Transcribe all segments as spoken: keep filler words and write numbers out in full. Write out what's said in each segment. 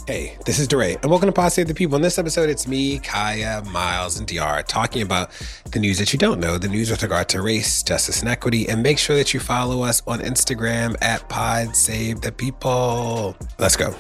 Hey, this is DeRay, and welcome to Pod Save the People. In this episode, it's me, Kaya, Miles, and D R talking about the news that you don't know, the news with regard to race, justice, and equity. And make sure that you follow us on Instagram at Pod Save the People. Let's go.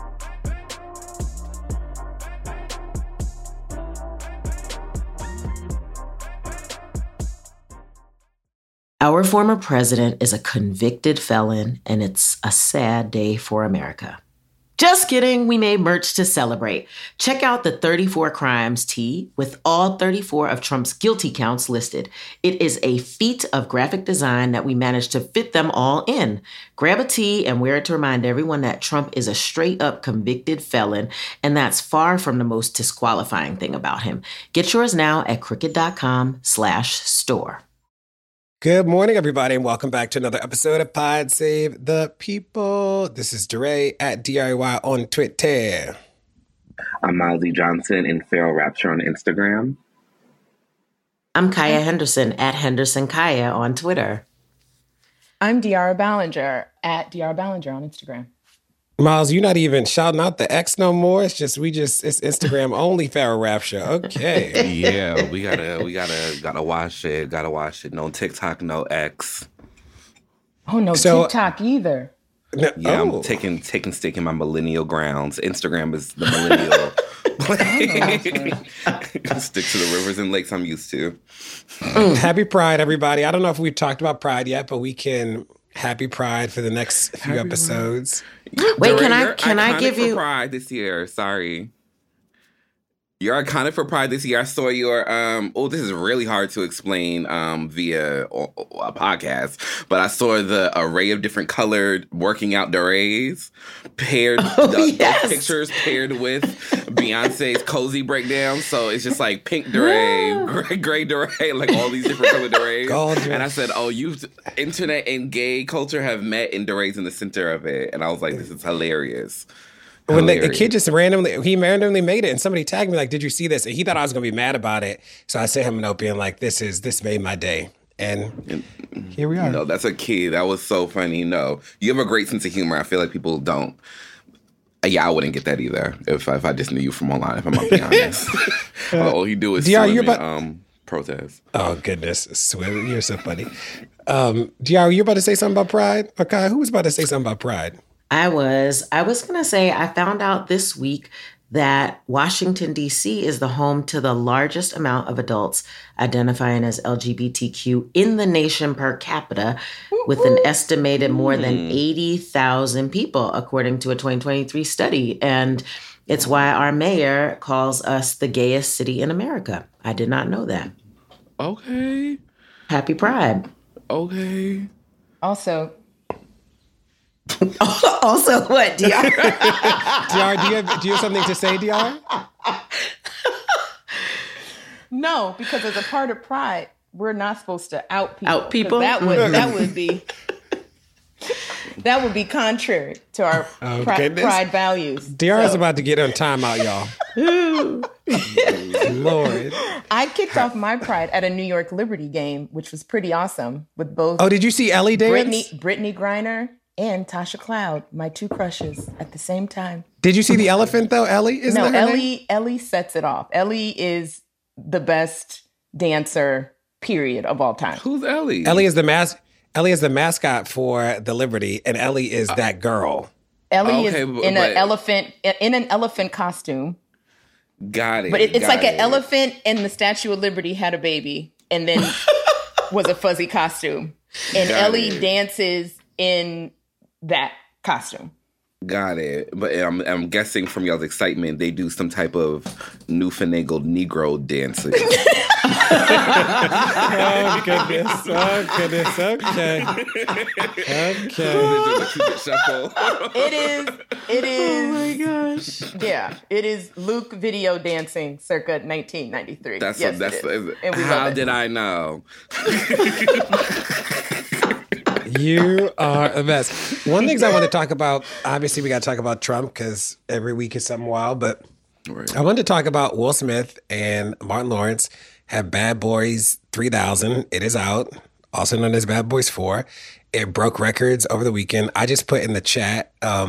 Our former president is a convicted felon, and it's a sad day for America. Just kidding, we made merch to celebrate. Check out the thirty-four Crimes tee with all thirty-four of Trump's guilty counts listed. It is a feat of graphic design that we managed to fit them all in. Grab a tee and wear it to remind everyone that Trump is a straight-up convicted felon, and that's far from the most disqualifying thing about him. Get yours now at crooked.com slash store. Good morning, everybody, and welcome back to another episode of Pod Save the People. This is DeRay at D R A Y on Twitter. I'm Miles E. Johnson in Feral Rapture on Instagram. I'm Kaya Henderson at Henderson Kaya on Twitter. I'm De'Ara Ballinger at De'Ara Ballinger on Instagram. Miles, you're not even shouting out the X no more. It's just we just it's Instagram only Feral Rapture. Okay. Yeah, we gotta we gotta gotta watch it. Gotta watch it. No TikTok, no X. Oh no, So- TikTok either. No, Yeah, oh. I'm taking taking stick in my millennial grounds. Instagram is the millennial. Stick to the rivers and lakes I'm used to. Happy Pride, everybody. I don't know if we've talked about Pride yet, but we can happy Pride for the next few Happy episodes. Wait, Doreen, can I you're can I iconic give for you Pride this year? Sorry. You're iconic for Pride this year. I saw your, um, oh, this is really hard to explain um, via a, a podcast, but I saw the array of different colored working out Dorays paired, Oh, the, yes. those pictures paired with Beyonce's cozy breakdown. So it's just like pink Doray, gray, gray Doray, like all these different colored Dorays. Gorgeous. And I said, oh, you internet and gay culture have met and Doray's in the center of it. And I was like, this is hilarious. When the, the Hilarious. kid just randomly, he randomly made it, and somebody tagged me like, "Did you see this?" And he thought I was gonna be mad about it, so I sent him a note being like, "This is this made my day," and here we are. No, that's a kid. That was so funny. No, you have a great sense of humor. I feel like people don't. Yeah, I wouldn't get that either if if I just knew you from online. If I'm gonna be honest, all you do is D R, swim you're and, about- um protest. Oh goodness, swim! You're so funny. Um, D R, you about to say something about Pride? Okay, who was about to say something about Pride? I was. I was going to say, I found out this week that Washington, D C is the home to the largest amount of adults identifying as L G B T Q in the nation per capita, with an estimated more than eighty thousand people, according to a twenty twenty-three study. And it's why our mayor calls us the gayest city in America. I did not know that. Okay, Happy Pride. okay. Also, Also, what, D R? D R, do you have do you have something to say, D R? no, because as a part of Pride, we're not supposed to out people. Out people? 'Cause That would that would be that would be contrary to our Oh, pri- goodness. Pride values. D R is So, about to get on timeout, y'all. Lord. I kicked off my Pride at a New York Liberty game, which was pretty awesome, with both Oh, did you see Ellie dance? Brittany Brittany Griner and Tasha Cloud, my two crushes, at the same time. Did you see the elephant though? Ellie, isn't No, that her Ellie name? Ellie sets it off. Ellie is the best dancer, period, of all time. Who's Ellie? Ellie is the mas- Ellie is the mascot for the Liberty, and Ellie is that girl. Ellie Okay, is but- in but- an elephant in an elephant costume, Got it. but it, it's got like an it. elephant, and the Statue of Liberty had a baby, and then was a fuzzy costume, and Got Ellie it. dances in that costume. Got it. But I'm, I'm guessing from y'all's excitement, they do some type of newfangled Negro dancing. Oh goodness! Oh goodness! Okay. Okay. Cupid shuffle. It is. It is. Oh my gosh. Yeah, it is Luke video dancing circa nineteen ninety-three. That's yes, that's it is. And we how love it. did I know? You are the best. One thing I want to talk about, obviously we got to talk about Trump because every week is something wild, but Right. I wanted to talk about Will Smith and Martin Lawrence have Bad Boys three thousand. It is out, also known as Bad Boys four. It broke records over the weekend. I just put in the chat, um,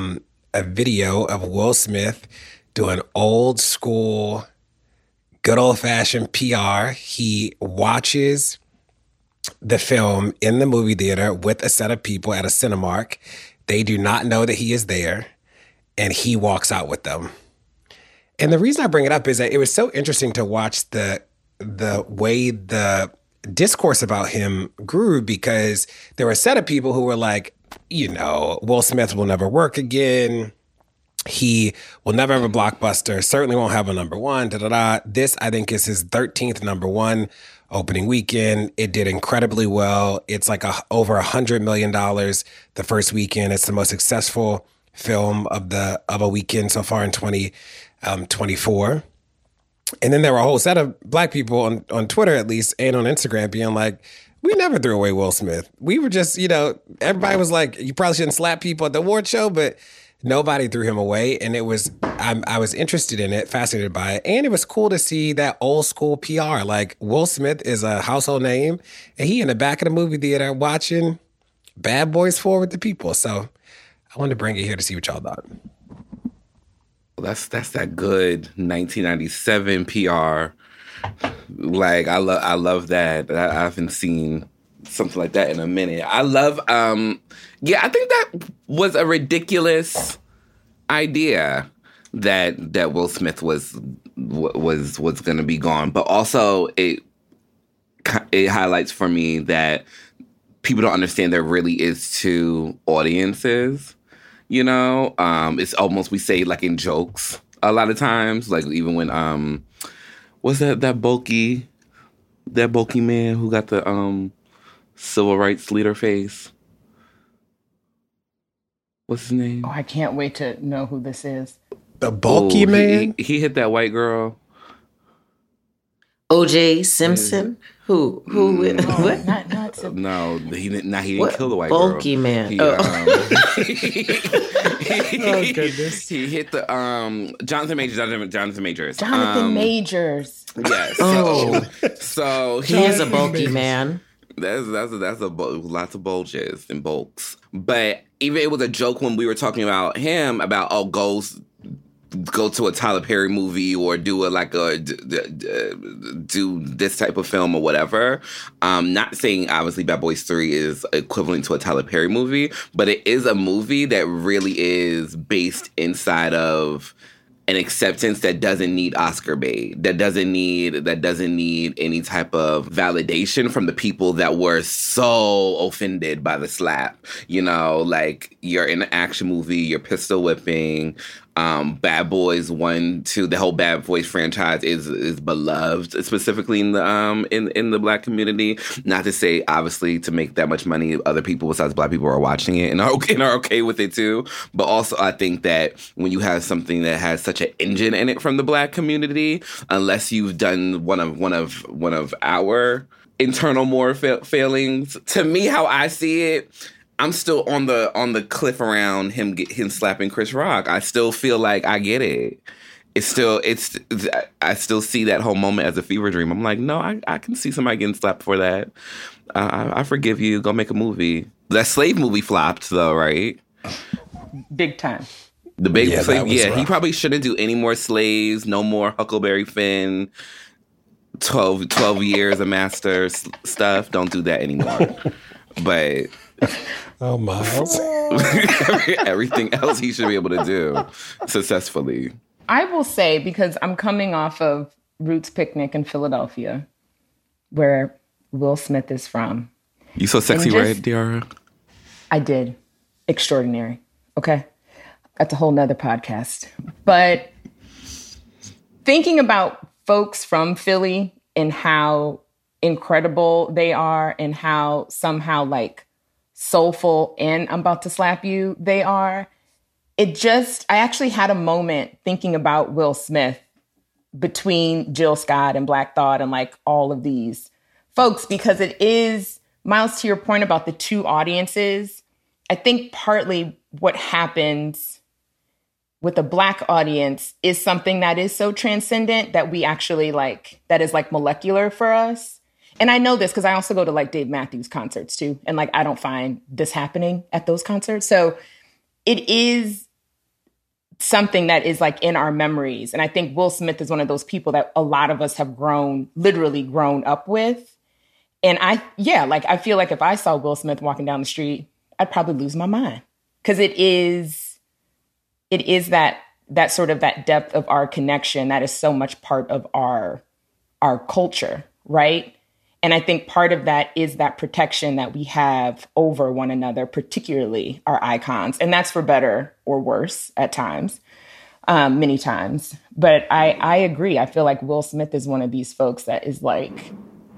a video of Will Smith doing old school, good old fashioned P R. He watches the film in the movie theater with a set of people at a Cinemark. They do not know that he is there, and he walks out with them. And the reason I bring it up is that it was so interesting to watch the the way the discourse about him grew, because there were a set of people who were like, you know, Will Smith will never work again. He will never have a blockbuster, certainly won't have a number one, da da da. This, I think, is his thirteenth number one opening weekend. It did incredibly well. It's like a, over one hundred million dollars the first weekend. It's the most successful film of the of a weekend so far in twenty twenty-four. And then there were a whole set of black people on, on Twitter, at least, and on Instagram being like, we never threw away Will Smith. We were just, you know, everybody was like, you probably shouldn't slap people at the award show, but nobody threw him away. And it was, I, I was interested in it, fascinated by it. And it was cool to see that old school P R. Like, Will Smith is a household name, and he in the back of the movie theater watching Bad Boys four with the people. So I wanted to bring it here to see what y'all thought. That's that's that good nineteen ninety-seven P R. Like, I love I love that. I, I haven't seen something like that in a minute. I love um yeah, I think that was a ridiculous idea that that Will Smith was was was going to be gone, but also it it highlights for me that people don't understand there really is two audiences. You know, um, it's almost, we say like in jokes a lot of times, like even when, um, what's that, that bulky, that bulky man who got the um, civil rights leader face? What's his name? Oh, I can't wait to know who this is. The bulky oh, man? He, he hit that white girl. O J Simpson? Who? Who? Mm. Oh, What? not, not to, No, he didn't. Nah, he didn't What kill the white bulky girl. man? He, Oh. um, Oh, goodness. He hit the um Jonathan Majors. Jonathan, Jonathan Majors. Jonathan um, Majors. Yes. Oh. So, so He is a bulky man. That's that's a, that's a lots of bulges and bulks. But even it was a joke when we were talking about him about oh goes. Go to a Tyler Perry movie or do a like a d- d- d- do this type of film or whatever. Um, not saying obviously Bad Boys three is equivalent to a Tyler Perry movie, but it is a movie that really is based inside of an acceptance that doesn't need Oscar bait, that doesn't need that doesn't need any type of validation from the people that were so offended by the slap. You know, like you're in an action movie, you're pistol whipping. Um, Bad Boys one, two, the whole Bad Boys franchise is is beloved, specifically in the um in in the Black community. Not to say, obviously, to make that much money, other people besides Black people are watching it and are okay, and are okay with it too. But also, I think that when you have something that has such an engine in it from the Black community, unless you've done one of one of one of our internal more fa- failings, to me, how I see it. I'm still on the on the cliff around him get, him slapping Chris Rock. I still feel like I get it. It's still it's I still see that whole moment as a fever dream. I'm like, no, I, I can see somebody getting slapped for that. Uh, I, I forgive you. Go make a movie. That Slave movie flopped though, right? Big time. The big Yeah, slave. that was Yeah, rough. he probably shouldn't do any more slaves. No more Huckleberry Finn. twelve, twelve years of master s- stuff. Don't do that anymore. But. Oh, Miles. Everything else he should be able to do successfully. I will say, because I'm coming off of Roots Picnic in Philadelphia, where Will Smith is from. You so sexy, And just- right, Diara? I did. Extraordinary. Okay. That's a whole nother podcast. But thinking about folks from Philly and how incredible they are and how somehow like soulful and I'm about to slap you they are, it just, I actually had a moment thinking about Will Smith between Jill Scott and Black Thought and like all of these folks, because it is, Miles, to your point about the two audiences, I think partly what happens with a Black audience is something that is so transcendent that we actually like, that is like molecular for us. And I know this because I also go to like Dave Matthews concerts too. And like, I don't find this happening at those concerts. So it is something that is like in our memories. And I think Will Smith is one of those people that a lot of us have grown, literally grown up with. And I, yeah, like I feel like if I saw Will Smith walking down the street, I'd probably lose my mind. Because it is, it is that, that sort of that depth of our connection that is so much part of our, our culture, right? And I think part of that is that protection that we have over one another, particularly our icons. And that's for better or worse at times, um, many times. But I, I agree. I feel like Will Smith is one of these folks that is like,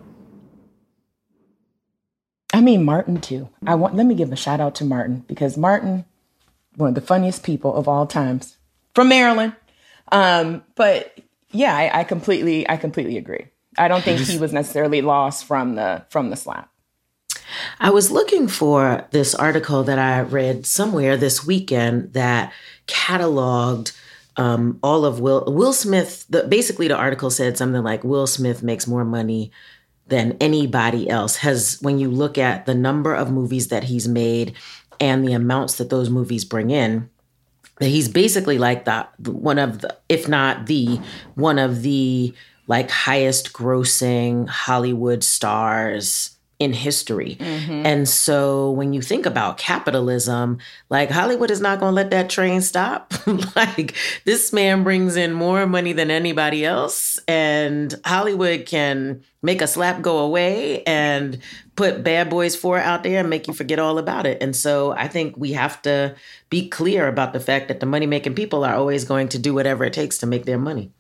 I mean, Martin too. I want, let me give a shout out to Martin, because Martin, one of the funniest people of all times from Maryland. Um, but yeah, I, I completely, I completely agree. I don't think he was necessarily lost from the from the slap. I was looking for this article that I read somewhere this weekend that cataloged um, all of Will Will Smith. The, basically, the article said something like Will Smith makes more money than anybody else. Has when you look at the number of movies that he's made and the amounts that those movies bring in, that he's basically like the one of the, if not the one of the like highest grossing Hollywood stars in history. Mm-hmm. And so when you think about capitalism, like Hollywood is not going to let that train stop. Like this man brings in more money than anybody else, and Hollywood can make a slap go away and put Bad Boys four out there and make you forget all about it. And so I think we have to be clear about the fact that the money-making people are always going to do whatever it takes to make their money.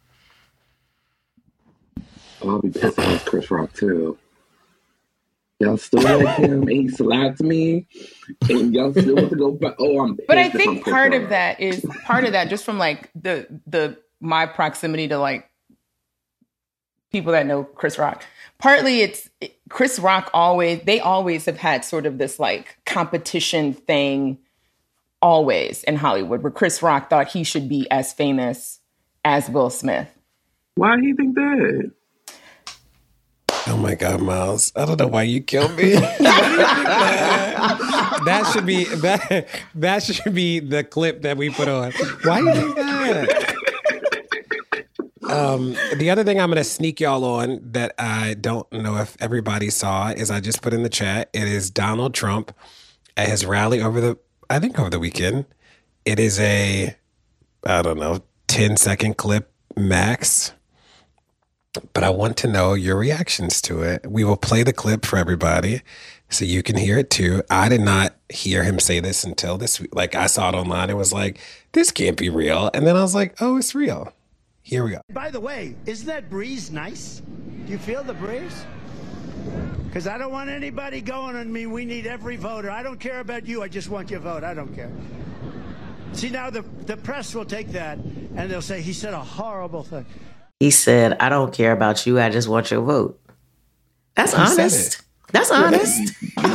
I'll be pissed off Chris Rock too. Y'all still like him, and he slapped me, and y'all still want to go back. Oh, I'm pissed. But I think part of that is part of that just from like the the my proximity to like people that know Chris Rock. Partly it's Chris Rock always, they always have had sort of this like competition thing always in Hollywood, where Chris Rock thought he should be as famous as Will Smith. Why do you think that? Oh my God, Miles! I don't know why you killed me. That should be that. That should be the clip that we put on. Why do you think that? Um, the other thing I'm going to sneak y'all on that I don't know if everybody saw is I just put in the chat. It is Donald Trump at his rally over the, I think over the weekend. It is a, I don't know, ten second clip max. But I want to know your reactions to it. We will play the clip for everybody so you can hear it too. I did not hear him say this until this week. Like I saw it online and was like, this can't be real. And then I was like, oh, it's real. Here we go. By the way, isn't that breeze nice? Do you feel the breeze? Because I don't want anybody going on me. We need every voter. I don't care about you. I just want your vote. I don't care. See, now the, the press will take that and they'll say he said a horrible thing. He said, I don't care about you. I just want your vote. That's honest. That's honest.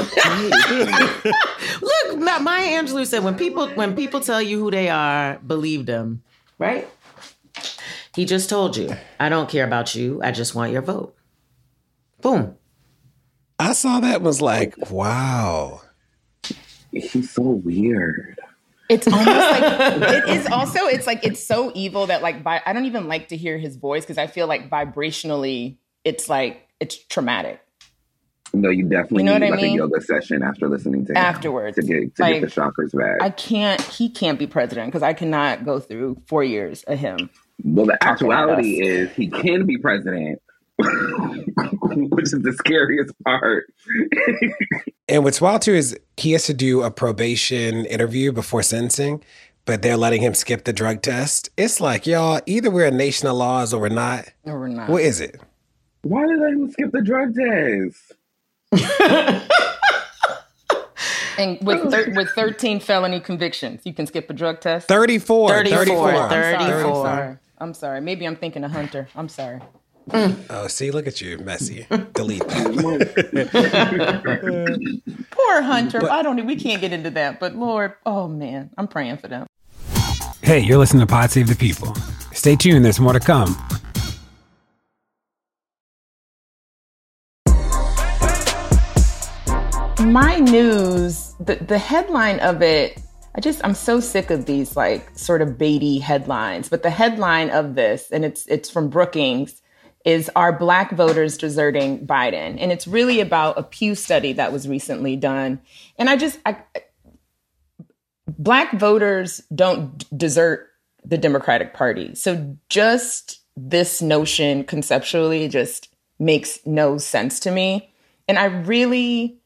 Look, Maya Angelou said, when people when people tell you who they are, believe them. Right? He just told you, I don't care about you. I just want your vote. Boom. I saw that and was like, wow. He's so weird. It's almost like, it is also, it's like, it's so evil that like, by, I don't even like to hear his voice because I feel like vibrationally, it's like, it's traumatic. No, you definitely you know need what like I mean? a yoga session after listening to him. Afterwards. To get, to like, get the chakras back. I can't, he can't be president because I cannot go through four years of him. Well, the actuality is he can be president, which is the scariest part. And what's wild too is he has to do a probation interview before sentencing, but they're letting him skip the drug test. It's like, y'all, either we're a nation of laws or we're not. Or we're not. What is it? Why did they let him skip the drug test? And with thir- with thirteen felony convictions, you can skip a drug test? thirty-four. thirty-four. thirty-four. I'm sorry. thirty-four. I'm sorry. I'm sorry. Maybe I'm thinking of Hunter. I'm sorry. Mm. Oh, see, look at you, messy. Delete that. Poor Hunter. But, I don't. We can't get into that. But Lord, oh man, I'm praying for them. Hey, you're listening to Pod Save the People. Stay tuned. There's more to come. My news, the, the headline of it, I just, I'm so sick of these like sort of baity headlines. But the headline of this, and it's it's from Brookings, is Are Black Voters Deserting Biden? And it's really about a Pew study that was recently done. And I just, I, Black voters don't desert the Democratic Party. So just this notion conceptually just makes no sense to me. And I really,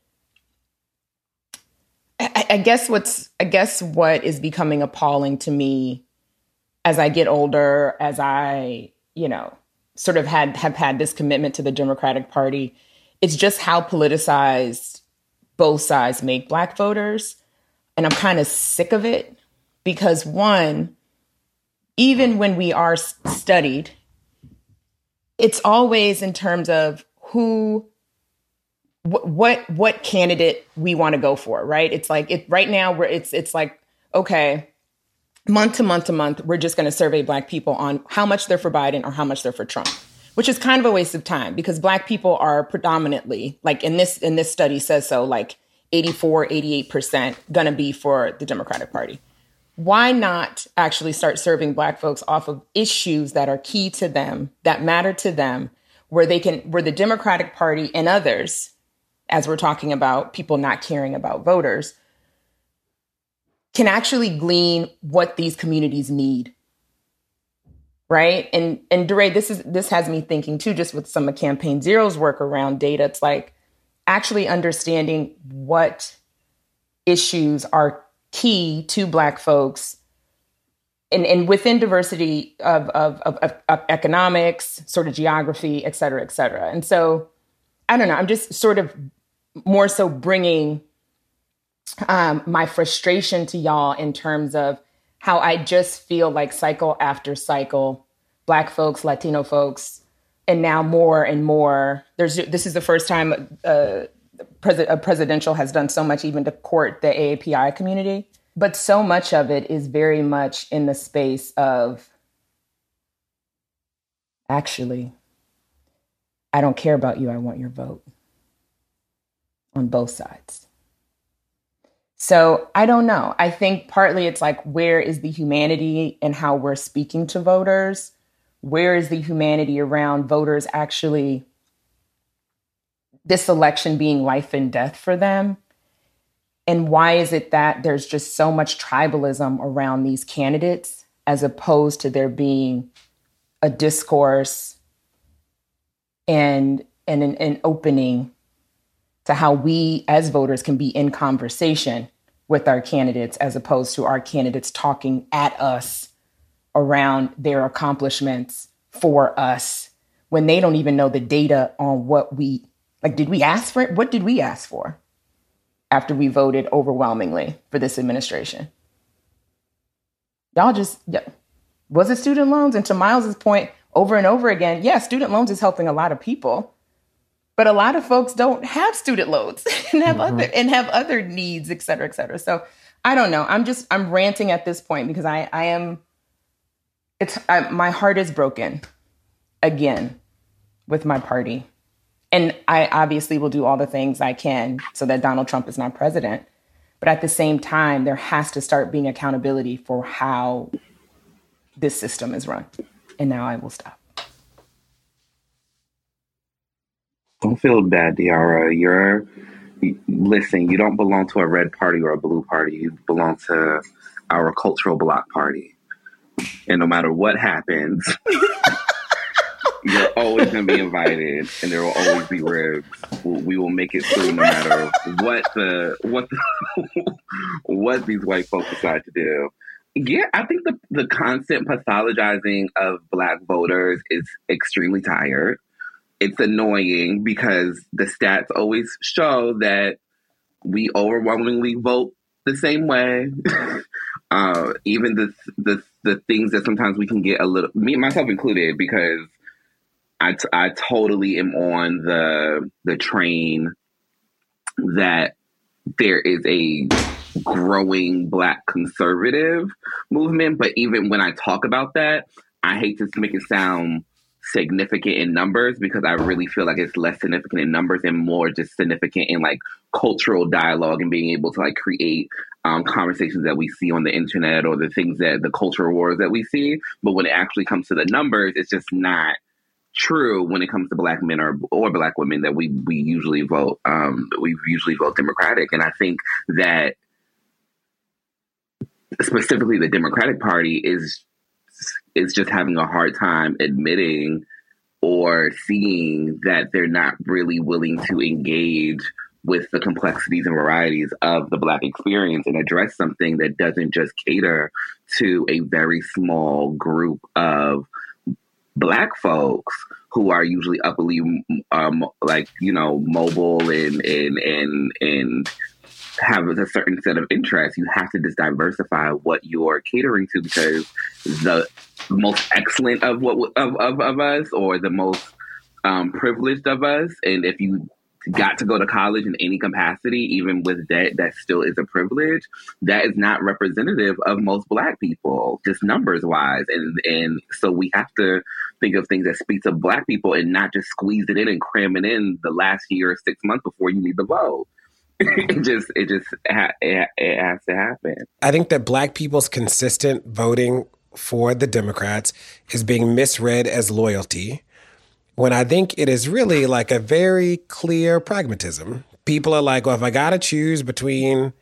I, I guess what's, I guess what is becoming appalling to me as I get older, as I, you know, sort of had, have had this commitment to the Democratic Party, it's just how politicized both sides make Black voters. And I'm kind of sick of it because, one, even when we are studied, it's always in terms of who, wh- what, what candidate we want to go for, right? It's like it right now where it's, it's like, okay, month to month to month, we're just going to survey Black people on how much they're for Biden or how much they're for Trump, which is kind of a waste of time because Black people are predominantly, like in this, in this study says so, like eighty-four, eighty-eight percent going to be for the Democratic Party. Why not actually start serving Black folks off of issues that are key to them, that matter to them, where they can, where the Democratic Party and others, as we're talking about people not caring about voters, can actually glean what these communities need. Right. And, and DeRay, this is, this has me thinking too, just with some of Campaign Zero's work around data. It's like, actually understanding what issues are key to Black folks and, and within diversity of, of, of, of economics, sort of geography, et cetera, et cetera. And so, I don't know, I'm just sort of more so bringing um, my frustration to y'all in terms of how I just feel like cycle after cycle, Black folks, Latino folks, and now more and more, there's this is the first time uh, pres- a presidential has done so much even to court the A A P I community. But so much of it is very much in the space of, actually, I don't care about you. I want your vote on both sides. So I don't know. I think partly it's like, where is the humanity in how we're speaking to voters? Where is the humanity around voters actually, this election being life and death for them? And why is it that there's just so much tribalism around these candidates as opposed to there being a discourse and, and an, an opening to how we as voters can be in conversation with our candidates as opposed to our candidates talking at us around their accomplishments for us when they don't even know the data on what we, like, did we ask for it? What did we ask for after we voted overwhelmingly for this administration? Y'all just, yeah. Was it student loans? And to Miles's point over and over again, yeah, student loans is helping a lot of people, but a lot of folks don't have student loans and have mm-hmm. other and have other needs, et cetera, et cetera. So I don't know. I'm just, I'm ranting at this point because I, I am, It's I, my heart is broken again with my party. And I obviously will do all the things I can so that Donald Trump is not president. But at the same time, there has to start being accountability for how this system is run. And now I will stop. Don't feel bad, Diara. You're, listen, you don't belong to a red party or a blue party. You belong to our cultural block party. And no matter what happens, you're always going to be invited, and there will always be ribs. We will make it through no matter what the what the, what these white folks decide to do. Yeah, I think the the constant pathologizing of Black voters is extremely tired. It's annoying because the stats always show that we overwhelmingly vote the same way. uh, even the the the things that sometimes we can get a little, me myself included, because I, t- I totally am on the the train that there is a growing Black conservative movement. But even when I talk about that, I hate to make it sound significant in numbers, because I really feel like it's less significant in numbers and more just significant in like cultural dialogue and being able to like create um, conversations that we see on the internet or the things that the cultural wars that we see. But when it actually comes to the numbers, it's just not true when it comes to Black men or or Black women that we we usually vote um, we usually vote Democratic. And I think that specifically the Democratic Party is is just having a hard time admitting or seeing that they're not really willing to engage with the complexities and varieties of the Black experience and address something that doesn't just cater to a very small group of Black folks who are usually upperly, um, like, you know, mobile and, and, and, and have a certain set of interests. You have to just diversify what you're catering to, because the most excellent of what of, of, of us, or the most um, privileged of us, and if you got to go to college in any capacity, even with debt, that still is a privilege. That is not representative of most Black people, just numbers wise. And and so we have to think of things that speak to Black people and not just squeeze it in and cram it in the last year or six months before you need to vote. it just it just ha- it, it has to happen. I think that Black people's consistent voting for the Democrats is being misread as loyalty, when I think it is really like a very clear pragmatism. People are like, well, if I got to choose between,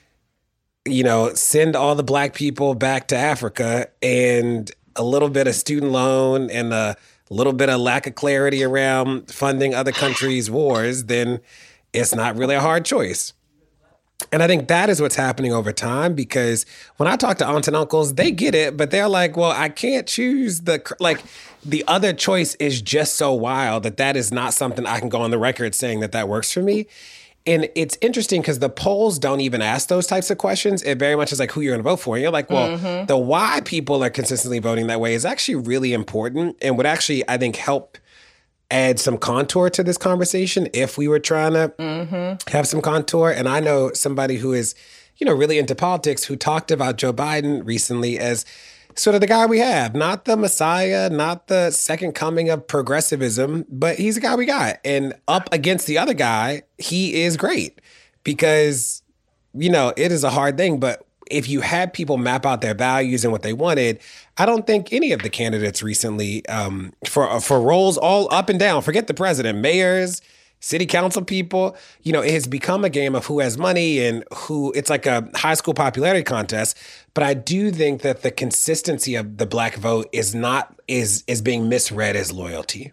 you know, send all the Black people back to Africa and a little bit of student loan and a little bit of lack of clarity around funding other countries' wars, then it's not really a hard choice. And I think that is what's happening over time, because when I talk to aunts and uncles, they get it, but they're like, well, I can't choose the, like, the other choice is just so wild that that is not something I can go on the record saying that that works for me. And it's interesting because the polls don't even ask those types of questions. It very much is like who you're going to vote for. And you're like, well, mm-hmm. the why people are consistently voting that way is actually really important and would actually, I think, help add some contour to this conversation if we were trying to mm-hmm. have some contour. And I know somebody who is, you know, really into politics who talked about Joe Biden recently as sort of the guy we have, not the messiah, not the second coming of progressivism, but he's the guy we got. And up against the other guy, he is great because, you know, it is a hard thing, but if you had people map out their values and what they wanted, I don't think any of the candidates recently um, for for roles all up and down, forget the president, mayors, city council people, you know, it has become a game of who has money and who, it's like a high school popularity contest. But I do think that the consistency of the Black vote is not, is is being misread as loyalty.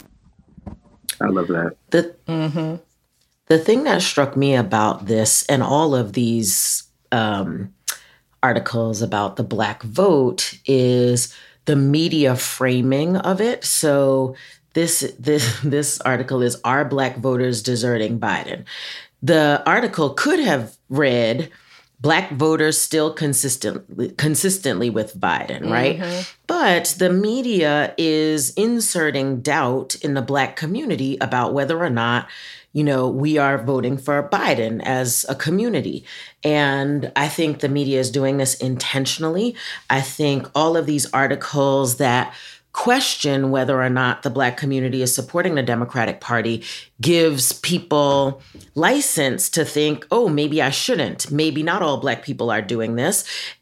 I love that. The, mm-hmm. the thing that struck me about this and all of these um, articles about the Black vote is the media framing of it. So this this this article is, "Are Black voters deserting Biden?" The article could have read, "Black voters still consistently consistently with Biden," right? Mm-hmm. But the media is inserting doubt in the Black community about whether or not, you know, we are voting for Biden as a community. And I think the media is doing this intentionally. I think all of these articles that question whether or not the Black community is supporting the Democratic Party gives people license to think, oh, maybe I shouldn't. Maybe not all Black people are doing this.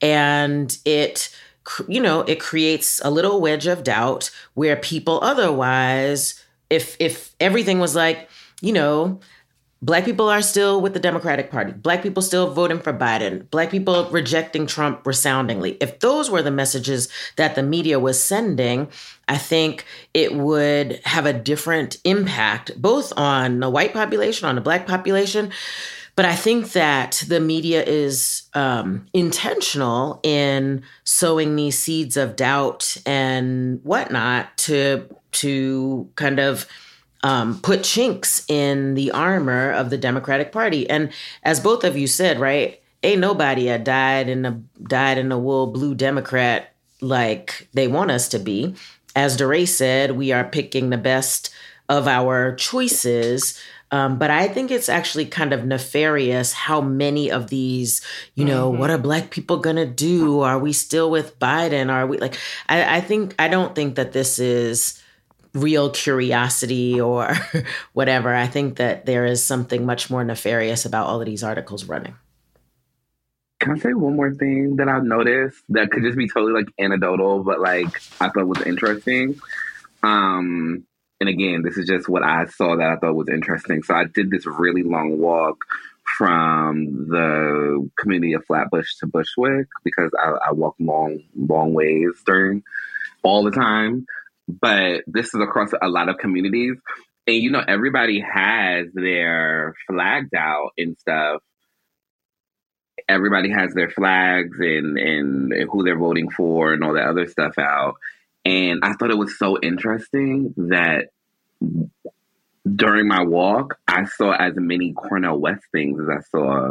And it, you know, it creates a little wedge of doubt where people otherwise, if if everything was like, you know, Black people are still with the Democratic Party, Black people still voting for Biden, Black people rejecting Trump resoundingly. If those were the messages that the media was sending, I think it would have a different impact, both on the white population, on the Black population. But I think that the media is um, intentional in sowing these seeds of doubt and whatnot to to kind of Um, put chinks in the armor of the Democratic Party. And as both of you said, right, ain't nobody a died in a died in a wool blue Democrat like they want us to be. As DeRay said, we are picking the best of our choices. Um, but I think it's actually kind of nefarious how many of these, you know, mm-hmm. what are Black people going to do? Are we still with Biden? Are we like, I, I think, I don't think that this is real curiosity or whatever. I think that there is something much more nefarious about all of these articles running. Can I say one more thing that I've noticed that could just be totally like anecdotal, but like I thought was interesting? Um, and again, this is just what I saw that I thought was interesting. So I did this really long walk from the community of Flatbush to Bushwick because I, I walk long, long ways during all the time. But this is across a lot of communities. And, you know, everybody has their flags out and stuff. Everybody has their flags and, and, and who they're voting for and all that other stuff out. And I thought it was so interesting that during my walk, I saw as many Cornel West things as I saw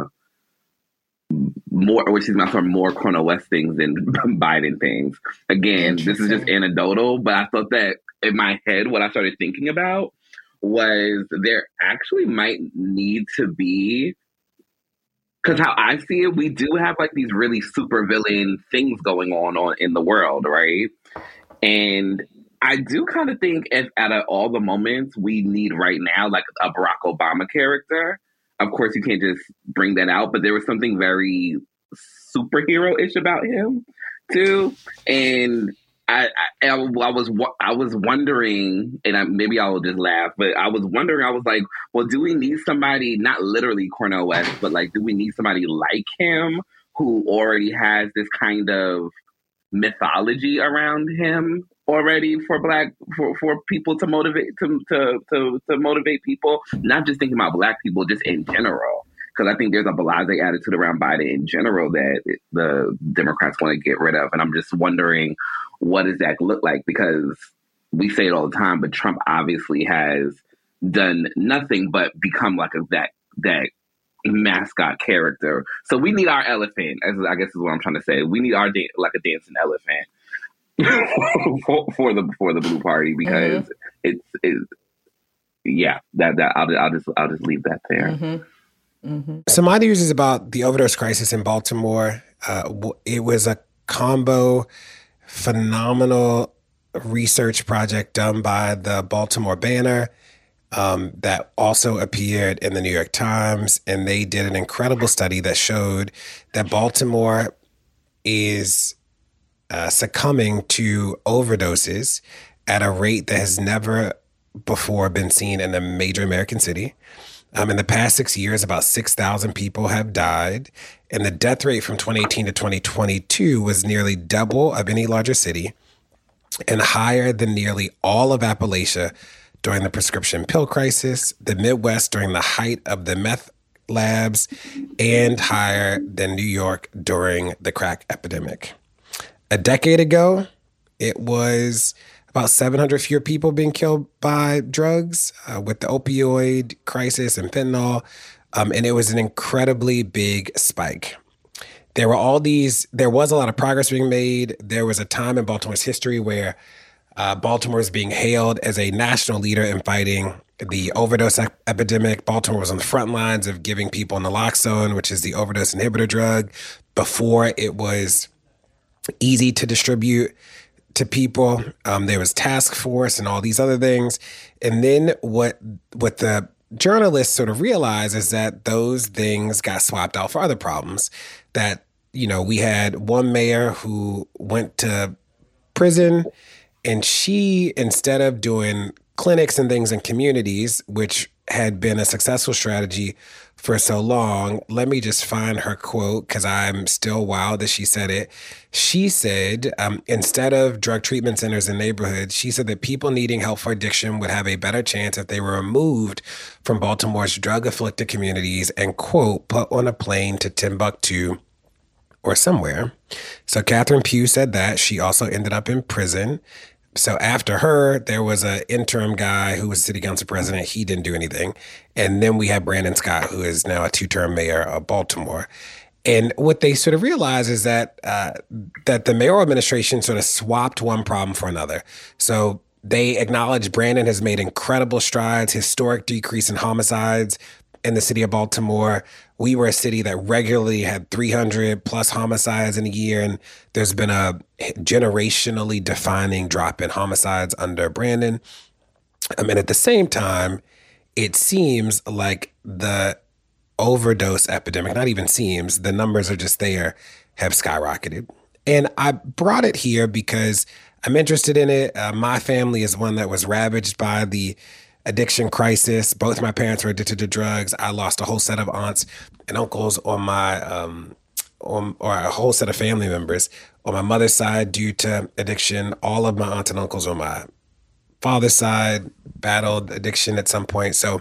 more, which is I saw more Cornel West things than Biden things. Again, this is just anecdotal, but I thought that in my head, what I started thinking about was there actually might need to be, because how I see it, we do have like these really super villain things going on, on in the world, right? And I do kind of think if out of all the moments we need right now, like a Barack Obama character, of course you can't just bring that out, but there was something very superhero-ish about him too. And I, I, I was I was wondering, and I, maybe I will just laugh, but I was wondering, I was like, well, do we need somebody, not literally Cornel West, but like, do we need somebody like him who already has this kind of mythology around him already for black for, for people to motivate to, to to to motivate people, not just thinking about black people, just in general, because I think there's a blasé attitude around Biden in general that the Democrats want to get rid of. And I'm just wondering, what does that look like? Because we say it all the time, but Trump obviously has done nothing but become like a that that mascot character. So we need our elephant, as I guess is what I'm trying to say. We need our da- like a dancing elephant for, for the for the Blue Party, because mm-hmm. it's it's yeah that that I'll, I'll just I'll just leave that there. Mm-hmm. Mm-hmm. So my news is about the overdose crisis in Baltimore. Uh, it was a combo, phenomenal research project done by the Baltimore Banner. Um, that also appeared in the New York Times, and they did an incredible study that showed that Baltimore is uh, succumbing to overdoses at a rate that has never before been seen in a major American city. Um, in the past six years, about six thousand people have died, and the death rate from twenty eighteen to twenty twenty-two was nearly double of any larger city and higher than nearly all of Appalachia during the prescription pill crisis, the Midwest during the height of the meth labs, and higher than New York during the crack epidemic. A decade ago, it was about seven hundred fewer people being killed by drugs uh, with the opioid crisis and fentanyl, um, and it was an incredibly big spike. There were all these, there was a lot of progress being made. There was a time in Baltimore's history where Uh, Baltimore is being hailed as a national leader in fighting the overdose ep- epidemic. Baltimore was on the front lines of giving people naloxone, which is the overdose inhibitor drug, before it was easy to distribute to people. Um, there was task force and all these other things. And then what what the journalists sort of realized is that those things got swapped out for other problems. That, you know, we had one mayor who went to prison, and she, instead of doing clinics and things in communities, which had been a successful strategy for so long, let me just find her quote because I'm still wild that she said it. She said, um, instead of drug treatment centers in neighborhoods, she said that people needing help for addiction would have a better chance if they were removed from Baltimore's drug-afflicted communities and, quote, put on a plane to Timbuktu or somewhere. So Catherine Pugh said that. She also ended up in prison. So after her, there was an interim guy who was city council president. He didn't do anything. And then we had Brandon Scott, who is now a two-term mayor of Baltimore. And what they sort of realized is that uh, that the mayoral administration sort of swapped one problem for another. So they acknowledged Brandon has made incredible strides, historic decrease in homicides in the city of Baltimore. We were a city that regularly had three hundred plus homicides in a year, and there's been a generationally defining drop in homicides under Brandon. I mean, at the same time, it seems like the overdose epidemic, not even seems, the numbers are just there, have skyrocketed. And I brought it here because I'm interested in it. Uh, my family is one that was ravaged by the addiction crisis. Both my parents were addicted to drugs. I lost a whole set of aunts and uncles on my, um, on, or a whole set of family members on my mother's side due to addiction. All of my aunts and uncles on my father's side battled addiction at some point. So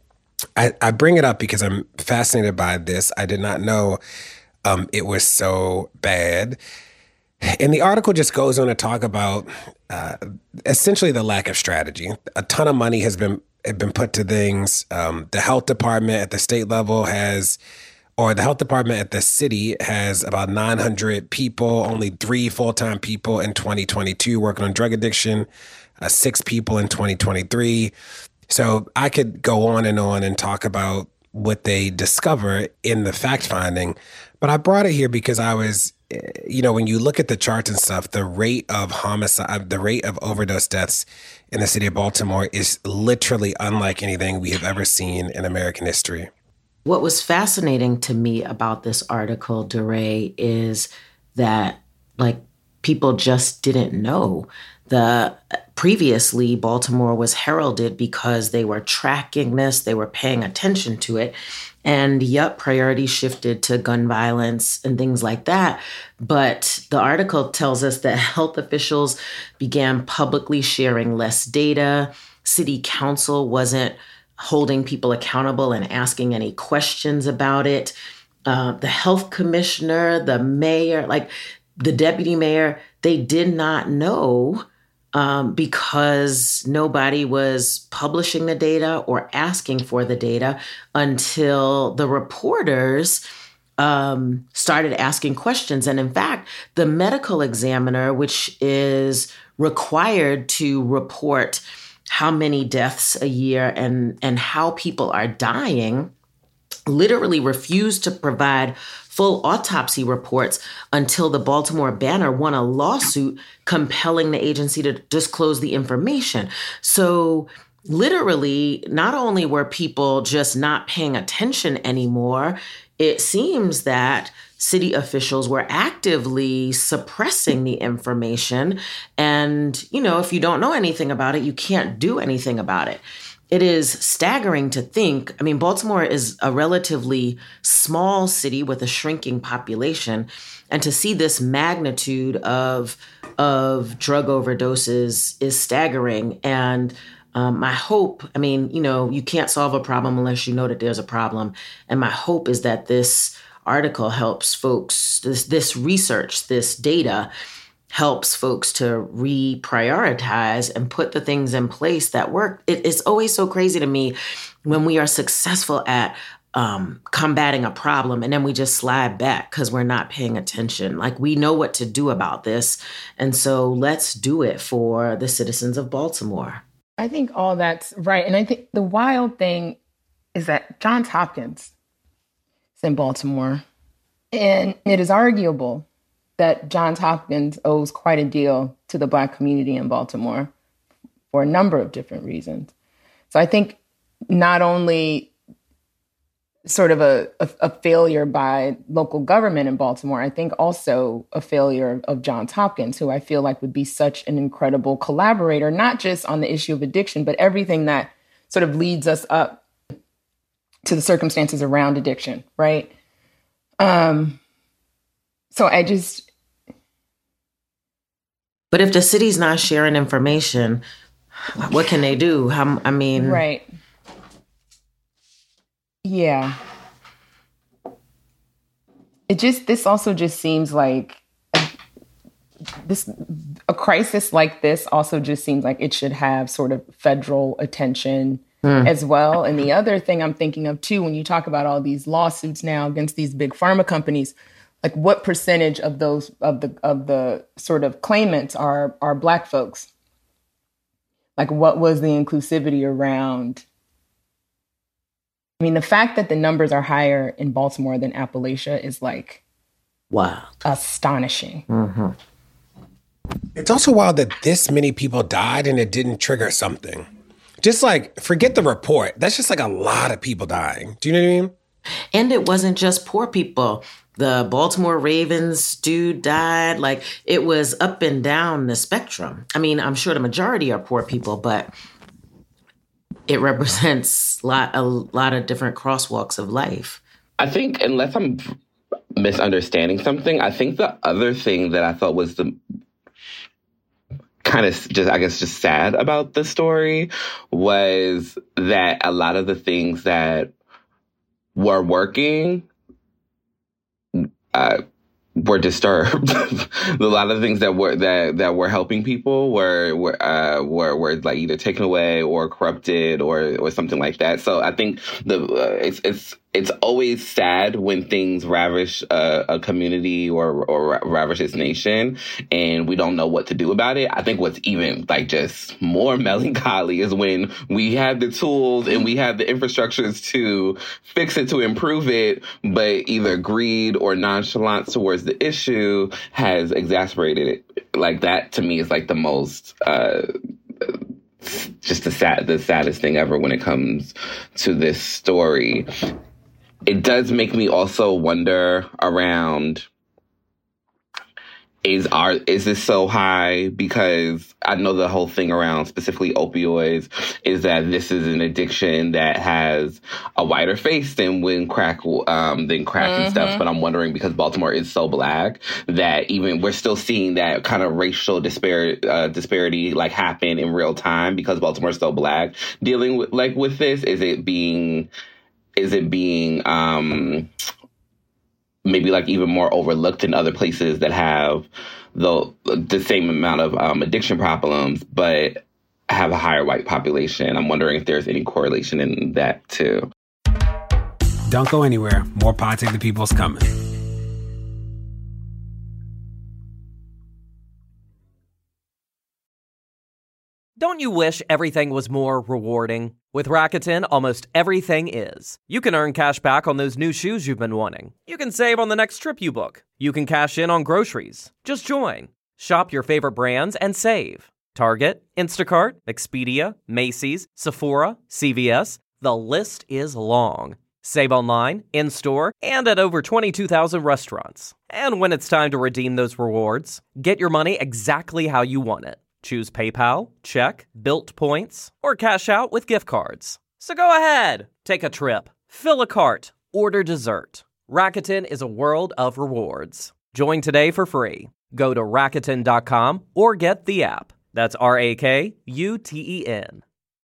I, I bring it up because I'm fascinated by this. I did not know um, it was so bad. And the article just goes on to talk about uh, essentially the lack of strategy. A ton of money has been have been put to things. Um, the health department at the state level has, or the health department at the city has about nine hundred people, only three full-time people in twenty twenty-two working on drug addiction, uh, six people in twenty twenty-three. So I could go on and on and talk about what they discover in the fact finding, but I brought it here because I was, you know, when you look at the charts and stuff, the rate of homicide, the rate of overdose deaths in the city of Baltimore is literally unlike anything we have ever seen in American history. What was fascinating to me about this article, DeRay, is that, like, people just didn't know. The previously, Baltimore was heralded because they were tracking this, they were paying attention to it. And yep, priorities shifted to gun violence and things like that. But the article tells us that health officials began publicly sharing less data. City council wasn't holding people accountable and asking any questions about it. Uh, the health commissioner, the mayor, like the deputy mayor, they did not know um, because nobody was publishing the data or asking for the data until the reporters um, started asking questions. And in fact, the medical examiner, which is required to report how many deaths a year and, and how people are dying, literally refused to provide full autopsy reports until the Baltimore Banner won a lawsuit compelling the agency to disclose the information. So literally, not only were people just not paying attention anymore, it seems that city officials were actively suppressing the information. And, you know, if you don't know anything about it, you can't do anything about it. It is staggering to think, I mean, Baltimore is a relatively small city with a shrinking population. And to see this magnitude of, of drug overdoses is staggering. And um, my hope, I mean, you know, you can't solve a problem unless you know that there's a problem. And my hope is that this article helps folks, this, this research, this data helps folks to reprioritize and put the things in place that work. It is always so crazy to me when we are successful at um, combating a problem and then we just slide back because we're not paying attention. Like, we know what to do about this. And so let's do it for the citizens of Baltimore. I think all that's right. And I think the wild thing is that Johns Hopkins is in Baltimore. And it is arguable that Johns Hopkins owes quite a deal to the Black community in Baltimore for a number of different reasons. So I think not only sort of a, a, a failure by local government in Baltimore, I think also a failure of Johns Hopkins, who I feel like would be such an incredible collaborator, not just on the issue of addiction, but everything that sort of leads us up to the circumstances around addiction, right? Um, so I just... But if the city's not sharing information, what can they do? How, I mean... Right. Yeah. It just, this also just seems like a, this, a crisis like this also just seems like it should have sort of federal attention mm. as well. And the other thing I'm thinking of too, when you talk about all these lawsuits now against these big pharma companies, like what percentage of those, of the, of the sort of claimants are, are Black folks? Like, what was the inclusivity around? I mean, the fact that the numbers are higher in Baltimore than Appalachia is like, wow, astonishing. Mm-hmm. It's also wild that this many people died and it didn't trigger something. Just like, forget the report. That's just like a lot of people dying. Do you know what I mean? And it wasn't just poor people. The Baltimore Ravens dude died. Like, it was up and down the spectrum. I mean, I'm sure the majority are poor people, but it represents lot, a lot of different crosswalks of life. I think, unless I'm misunderstanding something, I think the other thing that I thought was the kind of just, I guess, just sad about the story was that a lot of the things that were working uh, were disturbed. A lot of the things that were that that were helping people were were uh, were were like either taken away or corrupted or or something like that. So I think the uh, it's it's it's always sad when things ravish uh, a community or or ravish its nation, and we don't know what to do about it. I think what's even like just more melancholy is when we have the tools and we have the infrastructures to fix it, to improve it, but either greed or nonchalance towards the issue has exacerbated it. Like, that to me is like the most uh, just the sad, the saddest thing ever when it comes to this story. It does make me also wonder around, is our is this so high? Because I know the whole thing around specifically opioids is that this is an addiction that has a wider face than when crack um, than crack mm-hmm. and stuff. But I'm wondering, because Baltimore is so black, that even we're still seeing that kind of racial disparity uh, disparity like happen in real time because Baltimore is so black. Dealing with like with this, is it being Is it being um, maybe like even more overlooked in other places that have the the same amount of um, addiction problems, but have a higher white population? I'm wondering if there's any correlation in that too. Don't go anywhere. More Pod Save the People's coming. Don't you wish everything was more rewarding? With Rakuten, almost everything is. You can earn cash back on those new shoes you've been wanting. You can save on the next trip you book. You can cash in on groceries. Just join. Shop your favorite brands and save. Target, Instacart, Expedia, Macy's, Sephora, C V S. The list is long. Save online, in-store, and at over twenty-two thousand restaurants. And when it's time to redeem those rewards, get your money exactly how you want it. Choose PayPal, check, Bilt points, or cash out with gift cards. So go ahead, take a trip, fill a cart, order dessert. Rakuten is a world of rewards. Join today for free. Go to Rakuten dot com or get the app. That's R A K U T E N.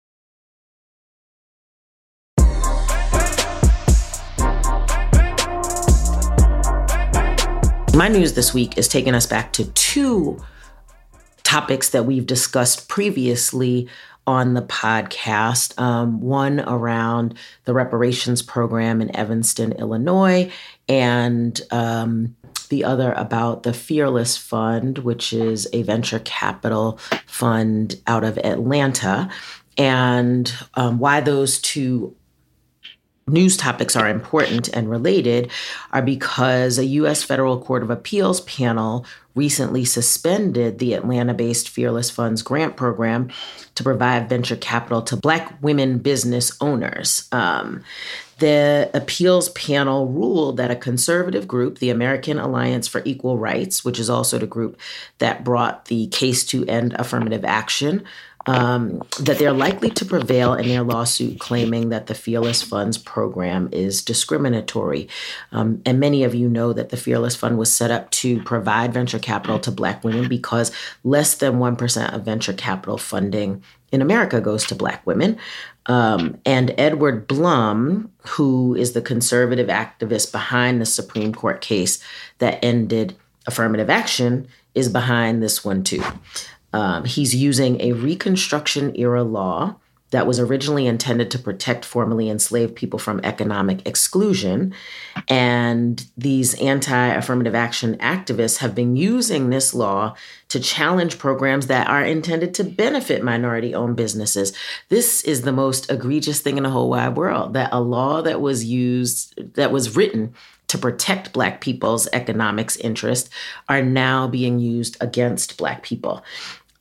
My news this week is taking us back to two topics that we've discussed previously on the podcast. Um, one around the reparations program in Evanston, Illinois, and um, the other about the Fearless Fund, which is a venture capital fund out of Atlanta, and um, why those two news topics are important and related are because a U S Federal Court of Appeals panel recently suspended the Atlanta-based Fearless Fund's grant program to provide venture capital to Black women business owners. Um, the appeals panel ruled that a conservative group, the American Alliance for Equal Rights, which is also the group that brought the case to end affirmative action, Um, that they're likely to prevail in their lawsuit claiming that the Fearless Fund's program is discriminatory. Um, and many of you know that the Fearless Fund was set up to provide venture capital to Black women because less than one percent of venture capital funding in America goes to Black women. Um, and Edward Blum, who is the conservative activist behind the Supreme Court case that ended affirmative action, is behind this one too. Um, he's using a Reconstruction-era law that was originally intended to protect formerly enslaved people from economic exclusion. And these anti-affirmative action activists have been using this law to challenge programs that are intended to benefit minority-owned businesses. This is the most egregious thing in the whole wide world, that a law that was used, that was written to protect Black people's economics interests are now being used against Black people.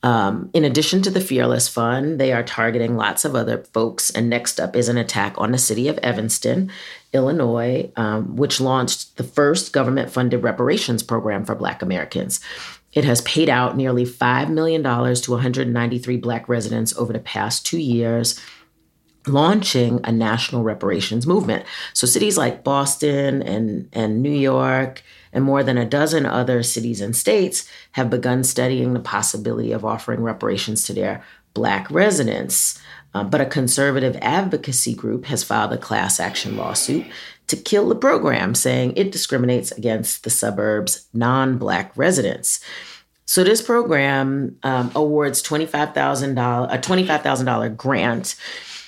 Um, in addition to the Fearless Fund, they are targeting lots of other folks. And next up is an attack on the city of Evanston, Illinois, um, which launched the first government-funded reparations program for Black Americans. It has paid out nearly five million dollars to one hundred ninety-three Black residents over the past two years, launching a national reparations movement. So cities like Boston and, and New York and more than a dozen other cities and states have begun studying the possibility of offering reparations to their Black residents. Uh, but a conservative advocacy group has filed a class action lawsuit to kill the program, saying it discriminates against the suburbs' non-Black residents. So this program um, awards twenty-five thousand dollars, a twenty-five thousand dollars grant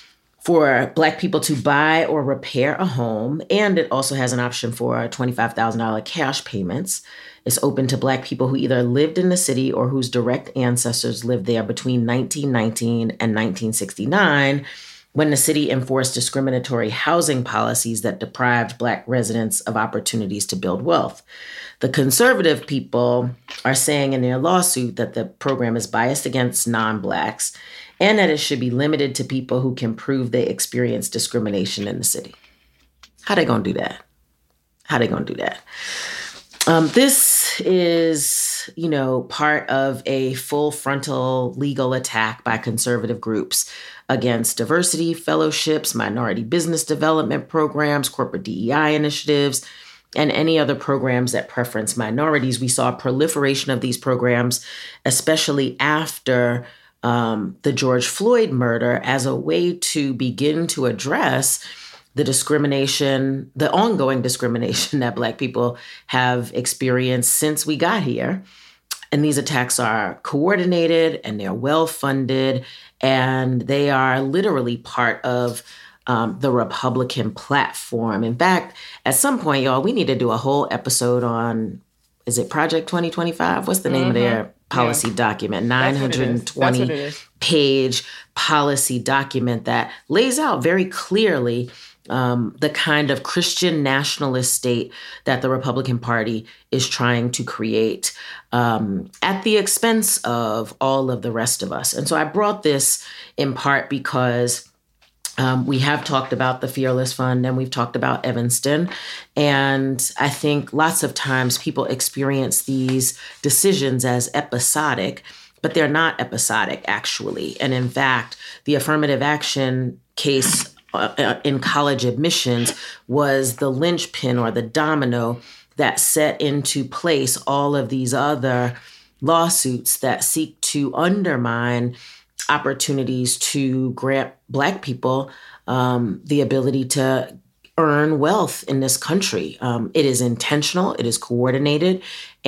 for Black people to buy or repair a home. And it also has an option for twenty-five thousand dollars cash payments. It's open to Black people who either lived in the city or whose direct ancestors lived there between nineteen nineteen and nineteen sixty-nine, when the city enforced discriminatory housing policies that deprived Black residents of opportunities to build wealth. The conservative people are saying in their lawsuit that the program is biased against non-Blacks and that it should be limited to people who can prove they experienced discrimination in the city. How they gonna do that? How they gonna do that? Um, this is, you know, part of a full frontal legal attack by conservative groups against diversity fellowships, minority business development programs, corporate D E I initiatives, and any other programs that preference minorities. We saw a proliferation of these programs, especially after um, the George Floyd murder, as a way to begin to address the discrimination, the ongoing discrimination that Black people have experienced since we got here. And these attacks are coordinated and they're well-funded, and they are literally part of um, the Republican platform. In fact, at some point, y'all, we need to do a whole episode on, is it Project twenty twenty-five? What's the name mm-hmm. of their policy yeah. document? nine hundred twenty page policy document that lays out very clearly Um, the kind of Christian nationalist state that the Republican Party is trying to create um, at the expense of all of the rest of us. And so I brought this in part because um, we have talked about the Fearless Fund and we've talked about Evanston. And I think lots of times people experience these decisions as episodic, but they're not episodic, actually. And in fact, the affirmative action case Uh, in college admissions was the linchpin or the domino that set into place all of these other lawsuits that seek to undermine opportunities to grant Black people um, the ability to earn wealth in this country. Um, it is intentional, it is coordinated,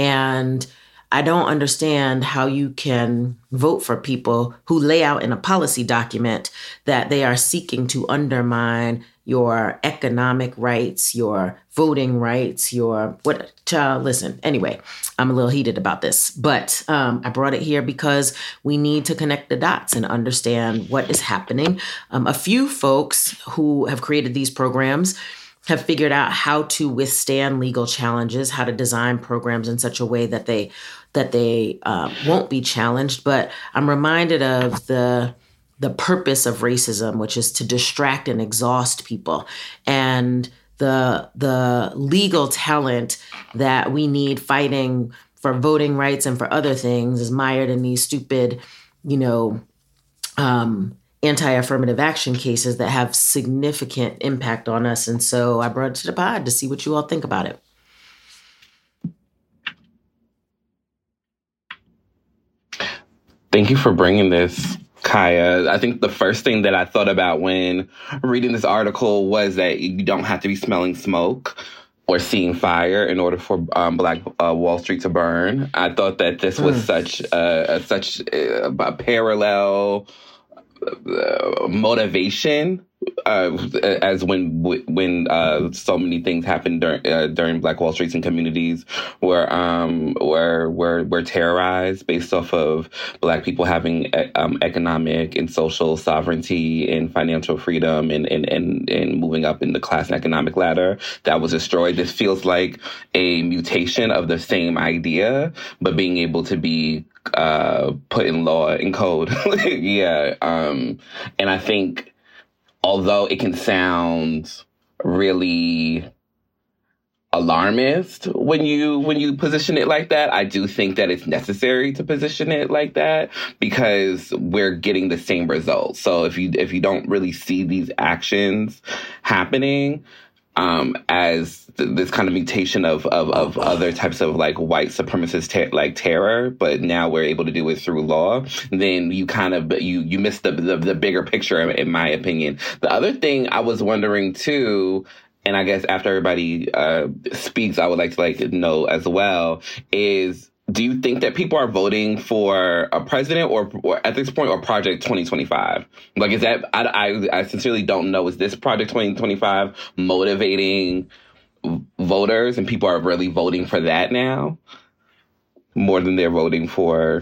and I don't understand how you can vote for people who lay out in a policy document that they are seeking to undermine your economic rights, your voting rights, your what? Child, listen. Anyway, I'm a little heated about this, but um, I brought it here because we need to connect the dots and understand what is happening. Um, a few folks who have created these programs have figured out how to withstand legal challenges, how to design programs in such a way that they that they uh, won't be challenged. But I'm reminded of the the purpose of racism, which is to distract and exhaust people. And the the legal talent that we need fighting for voting rights and for other things is mired in these stupid, you know, um, anti-affirmative action cases that have significant impact on us. And so I brought it to the pod to see what you all think about it. Thank you for bringing this, Kaya. I think the first thing that I thought about when reading this article was that you don't have to be smelling smoke or seeing fire in order for um, Black uh, Wall Street to burn. I thought that this was mm. such a, a, such a, a parallel uh, motivation uh, as when when uh, so many things happened during uh, during Black Wall Streets and communities where um where where we're terrorized based off of Black people having um, economic and social sovereignty and financial freedom and and, and and moving up in the class and economic ladder that was destroyed. This feels like a mutation of the same idea, but being able to be uh, put in law in code. yeah. Um, and I think although it can sound really alarmist when you when you position it like that, I do think that it's necessary to position it like that because we're getting the same results. So if you if you don't really see these actions happening um, as th- this kind of mutation of, of of other types of like white supremacist ter- like terror, but now we're able to do it through law, then you kind of you you miss the the, the bigger picture, in my opinion. The other thing I was wondering too, and I guess after everybody uh, speaks, I would like to like know as well, is do you think that people are voting for a president or, or at this point, or Project twenty twenty-five? Like, is that, I, I, I sincerely don't know, is this Project twenty twenty-five motivating voters and people are really voting for that now more than they're voting for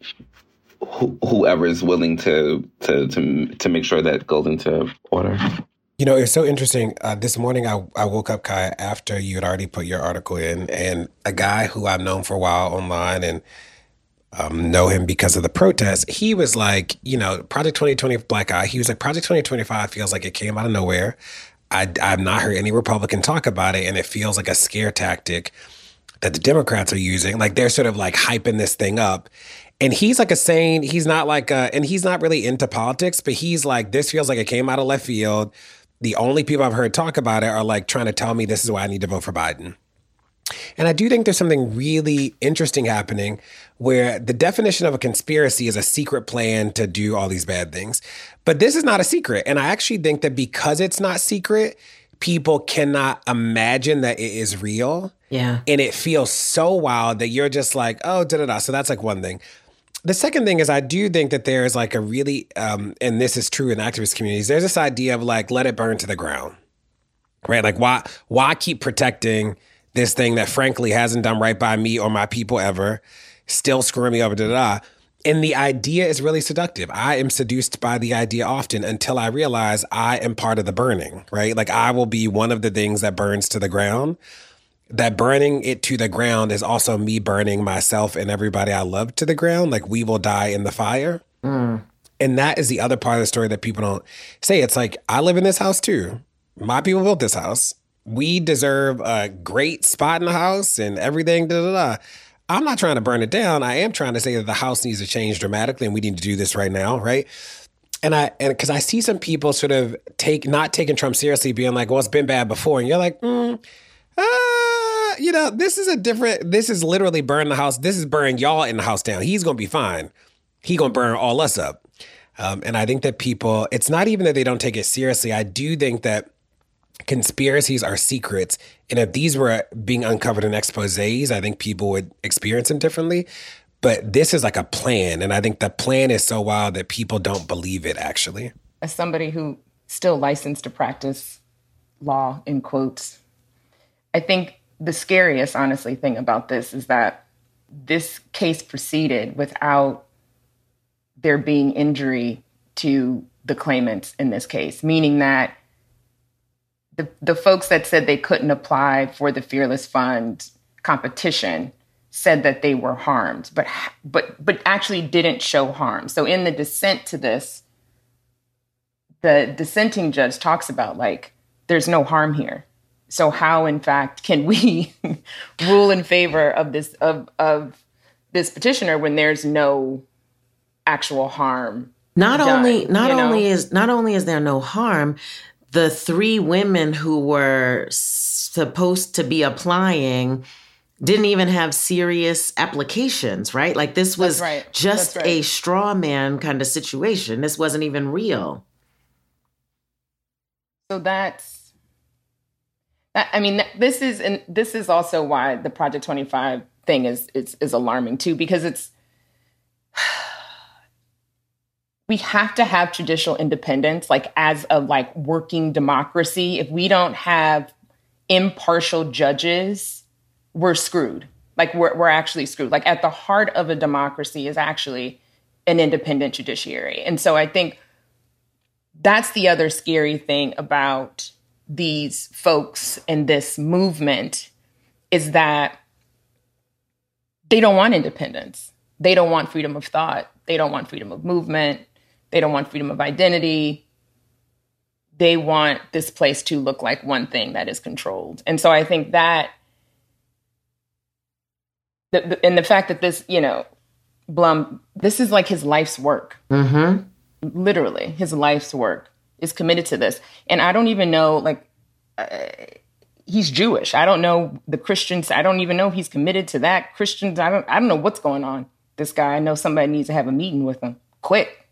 wh- whoever is willing to, to, to, to make sure that goes into order? You know, it's so interesting. Uh, this morning, I, I woke up, Kai, after you had already put your article in, and a guy who I've known for a while online and um, know him because of the protests, he was like, you know, Project twenty twenty, black guy, he was like, Project twenty twenty-five feels like it came out of nowhere. I, I've not heard any Republican talk about it, and it feels like a scare tactic that the Democrats are using. Like, they're sort of like hyping this thing up. And he's like a sane, he's not like, a, and he's not really into politics, but he's like, this feels like it came out of left field. The only people I've heard talk about it are like trying to tell me this is why I need to vote for Biden. And I do think there's something really interesting happening where the definition of a conspiracy is a secret plan to do all these bad things. But this is not a secret. And I actually think that because it's not secret, people cannot imagine that it is real. Yeah. And it feels so wild that you're just like, oh, da da da. So that's like one thing. The second thing is I do think that there is like a really, um, and this is true in activist communities, there's this idea of like, let it burn to the ground, right? Like why, why keep protecting this thing that frankly hasn't done right by me or my people ever, still screwing me over, da da da. And the idea is really seductive. I am seduced by the idea often until I realize I am part of the burning, right? Like I will be one of the things that burns to the ground. That burning it to the ground is also me burning myself and everybody I love to the ground. Like we will die in the fire. Mm. And that is the other part of the story that people don't say. It's like, I live in this house too. My people built this house. We deserve a great spot in the house and everything, da da da. I'm not trying to burn it down. I am trying to say that the house needs to change dramatically and we need to do this right now, right? And I, and because I see some people sort of take, not taking Trump seriously, being like, well, it's been bad before. And you're like, mm, ah, you know, this is a different, this is literally burn the house. This is burn y'all in the house down. He's going to be fine. He going to burn all us up. Um, and I think that people, it's not even that they don't take it seriously. I do think that conspiracies are secrets. And if these were being uncovered in exposés, I think people would experience them differently. But this is like a plan. And I think the plan is so wild that people don't believe it, actually. As somebody who still licensed to practice law, in quotes, I think the scariest, honestly, thing about this is that this case proceeded without there being injury to the claimants in this case, meaning that the, the folks that said they couldn't apply for the Fearless Fund competition said that they were harmed, but but but actually didn't show harm. So in the dissent to this, the dissenting judge talks about, like, there's no harm here. So how, in fact, can we rule in favor of this of of this petitioner when there's no actual harm? Not done, only not you know? only is not only is there no harm, the three women who were supposed to be applying didn't even have serious applications, right? Like this was That's right. just That's right. a straw man kind of situation. This wasn't even real. So that's, that, I mean, this is, and this is also why the Project twenty-five thing is, is, is alarming too, because it's, we have to have judicial independence, like as a like working democracy. If we don't have impartial judges, we're screwed. Like we're we're actually screwed. Like at the heart of a democracy is actually an independent judiciary. And so I think that's the other scary thing about these folks and this movement is that they don't want independence. they don't want freedom of thought. They don't want freedom of movement. They don't want freedom of identity. They want this place to look like one thing that is controlled. And so I think that, the, the, and the fact that this, you know, Blum, this is like his life's work. Mm-hmm. Literally, his life's work is committed to this. And I don't even know, like, uh, he's Jewish. I don't know the Christians. I don't even know if he's committed to that. Christians, I don't, I don't know what's going on. This guy, I know somebody needs to have a meeting with him quick.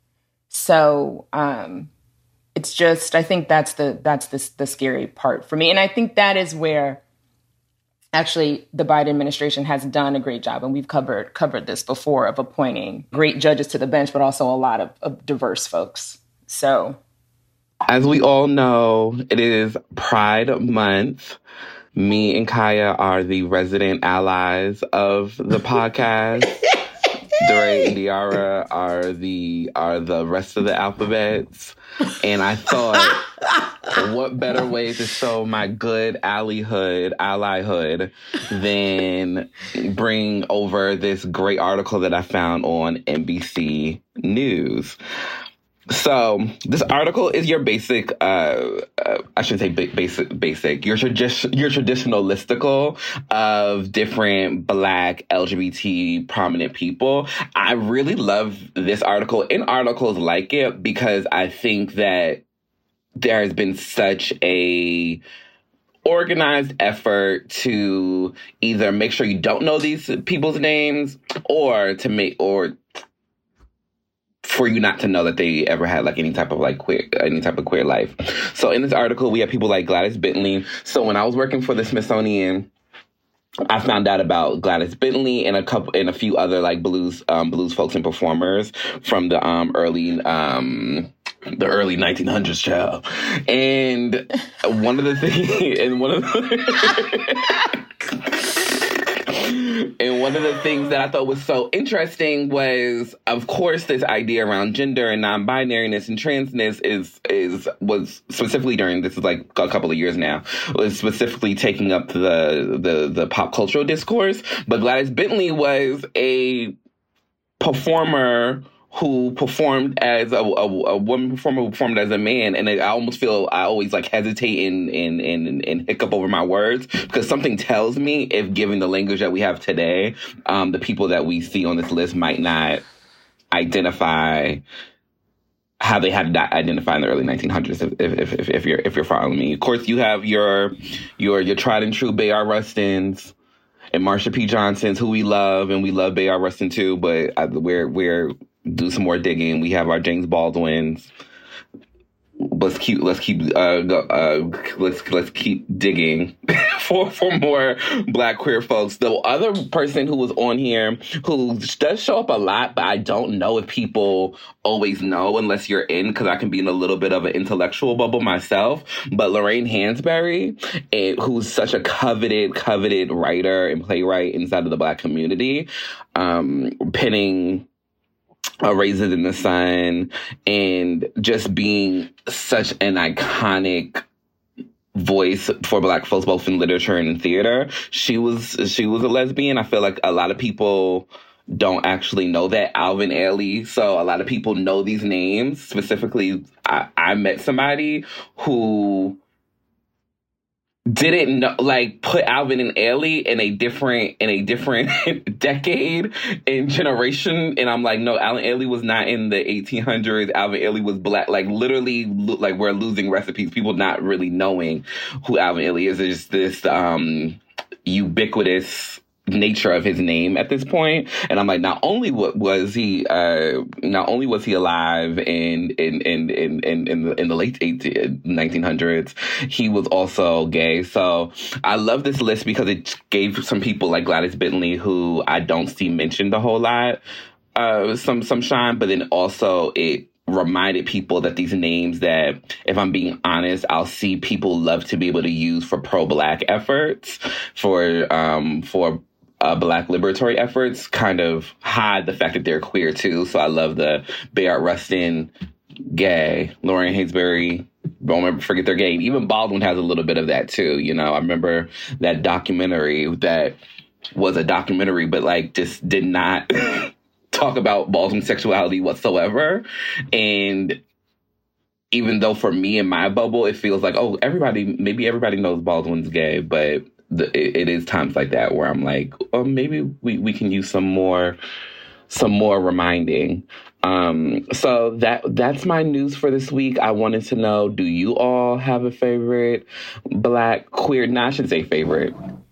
So um, it's just, I think that's the that's the, the scary part for me. And I think that is where actually the Biden administration has done a great job. And we've covered covered this before, of appointing great judges to the bench, but also a lot of, of diverse folks. So as we all know, it is Pride Month. Me and Kaya are the resident allies of the podcast. DeRay and Diarra are the are the rest of the alphabets. And I thought, what better way to show my good allyhood, allyhood than bring over this great article that I found on N B C News. So this article is your basic, uh, uh, I shouldn't say ba- basic, basic, your, tradi- your traditional listicle of different Black L G B T prominent people. I really love this article and articles like it because I think that there has been such a organized effort to either make sure you don't know these people's names or to make, or for you not to know that they ever had like any type of like queer, any type of queer life. So in this article, we have people like Gladys Bentley. So when I was working for the Smithsonian, I found out about Gladys Bentley and a couple and a few other like blues, um, blues folks and performers from the um, early, um, the early nineteen hundreds, child. And one of the things, and one of the And one of the things that I thought was so interesting was, of course, this idea around gender and non-binariness and transness is is was specifically during, this is like a couple of years now, was specifically taking up the the the pop cultural discourse. But Gladys Bentley was a performer who performed as a, a, a woman performer who performed as a man. And I almost feel I always like hesitate and, and, and, and hiccup over my words because something tells me if given the language that we have today, um, the people that we see on this list might not identify how they had to identify in the early nineteen hundreds, if, if, if, if you're if you're following me. Of course, you have your your your tried and true Bayard Rustins and Marsha P. Johnsons, who we love, and we love Bayard Rustin too, but we're we're do some more digging. We have our James Baldwins. Let's keep let's keep uh, uh let's let's keep digging for for more Black queer folks. The other person who was on here who does show up a lot, but I don't know if people always know unless you're in, because I can be in a little bit of an intellectual bubble myself. But Lorraine Hansberry, it, who's such a coveted coveted writer and playwright inside of the Black community, um, penning Uh, Raisins in the Sun, and just being such an iconic voice for Black folks, both in literature and in theater. She was she was a lesbian. I feel like a lot of people don't actually know that. Alvin Ailey. So a lot of people know these names. Specifically, I, I met somebody who didn't know, like, put Alvin and Ailey in a different in a different decade and generation, and I'm like, no, Alvin Ailey was not in the eighteen hundreds. Alvin Ailey was Black, like literally, lo- like we're losing recipes. People not really knowing who Alvin Ailey is. It's this um, ubiquitous nature of his name at this point. And I'm like, not only was he uh not only was he alive in in in in in, in the in the late nineteen hundreds, he was also gay. So I love this list because it gave some people like Gladys Bentley, who I don't see mentioned a whole lot, uh some some shine, but then also it reminded people that these names that, if I'm being honest, I'll see people love to be able to use for pro-Black efforts, for um for Uh, Black liberatory efforts, kind of hide the fact that they're queer too. So I love the Bayard Rustin, gay, Lorraine Hansberry, don't ever forget they're gay. Even Baldwin has a little bit of that too. You know, I remember that documentary that was a documentary, but like just did not talk about Baldwin's sexuality whatsoever. And even though for me in my bubble, it feels like, oh, everybody, maybe everybody knows Baldwin's gay, but the, it, it is times like that where I'm like, oh, maybe we, we can use some more, some more reminding. Um, so that that's my news for this week. I wanted to know, do you all have a favorite Black queer, no, I should say favorite.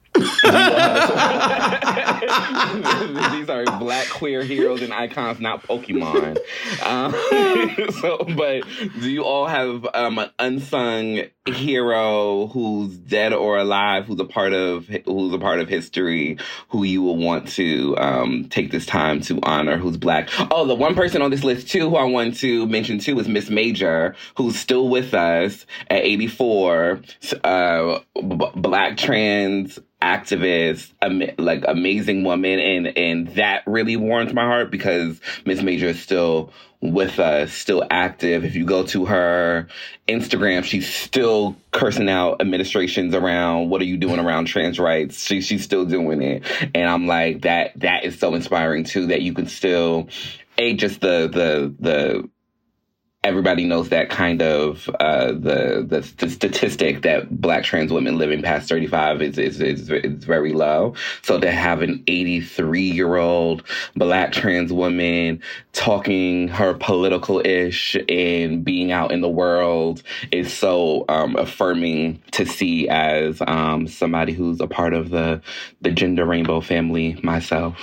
These are Black queer heroes and icons, not Pokemon. Um, so, but do you all have um, an unsung hero who's dead or alive, who's a part of who's a part of history, who you will want to um, take this time to honor, who's Black? Oh, the one person on this list too who I want to mention too is Miss Major, who's still with us at eighty-four, uh, b- Black trans activist, am- like amazing woman, and and that really warms my heart because Miss Major is still with us, still active. If you go to her Instagram, she's still cursing out administrations around what are you doing around trans rights. She, she's still doing it, and I'm like, that that is so inspiring too, that you can still a just the the the everybody knows that kind of uh, the, the the statistic that Black trans women living past thirty-five is is, is is very low. So to have an eighty-three-year-old Black trans woman talking her political-ish and being out in the world is so um, affirming to see as um, somebody who's a part of the the gender rainbow family myself.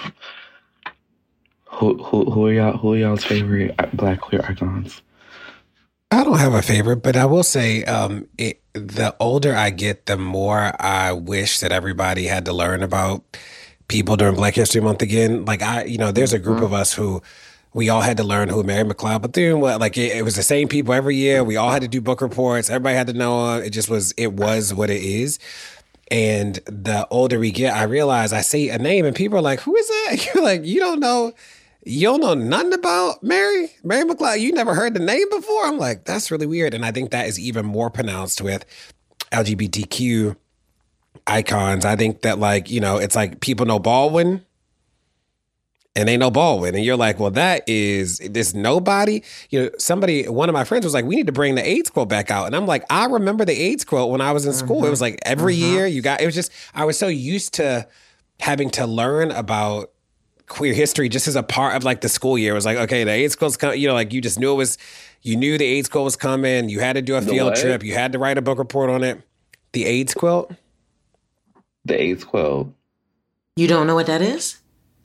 Who who who are y'all who are y'all's favorite Black queer icons? I don't have a favorite, but I will say um, it, the older I get, the more I wish that everybody had to learn about people during Black History Month again. Like, I, you know, there's a group mm-hmm. of us who we all had to learn who Mary McLeod Bethune was. Like, it, it was the same people every year. We all had to do book reports. Everybody had to know. It just was, it was what it is. And the older we get, I realize I say a name and people are like, who is that? You're like, you don't know. You don't know nothing about Mary? Mary McLeod? You never heard the name before? I'm like, that's really weird. And I think that is even more pronounced with L G B T Q icons. I think that, like, you know, it's like people know Baldwin and they know Baldwin. And you're like, well, that is this nobody. You know, somebody, one of my friends was like, we need to bring the AIDS quote back out. And I'm like, I remember the AIDS quote when I was in school. Mm-hmm. It was like every mm-hmm. year you got, it was just, I was so used to having to learn about queer history just as a part of like the school year. It was like, okay, the AIDS quote's coming, you know, like you just knew it was, you knew the AIDS quote was coming. You had to do a field trip. You had to write a book report on it. The AIDS quilt? The AIDS quilt. You don't know what that is?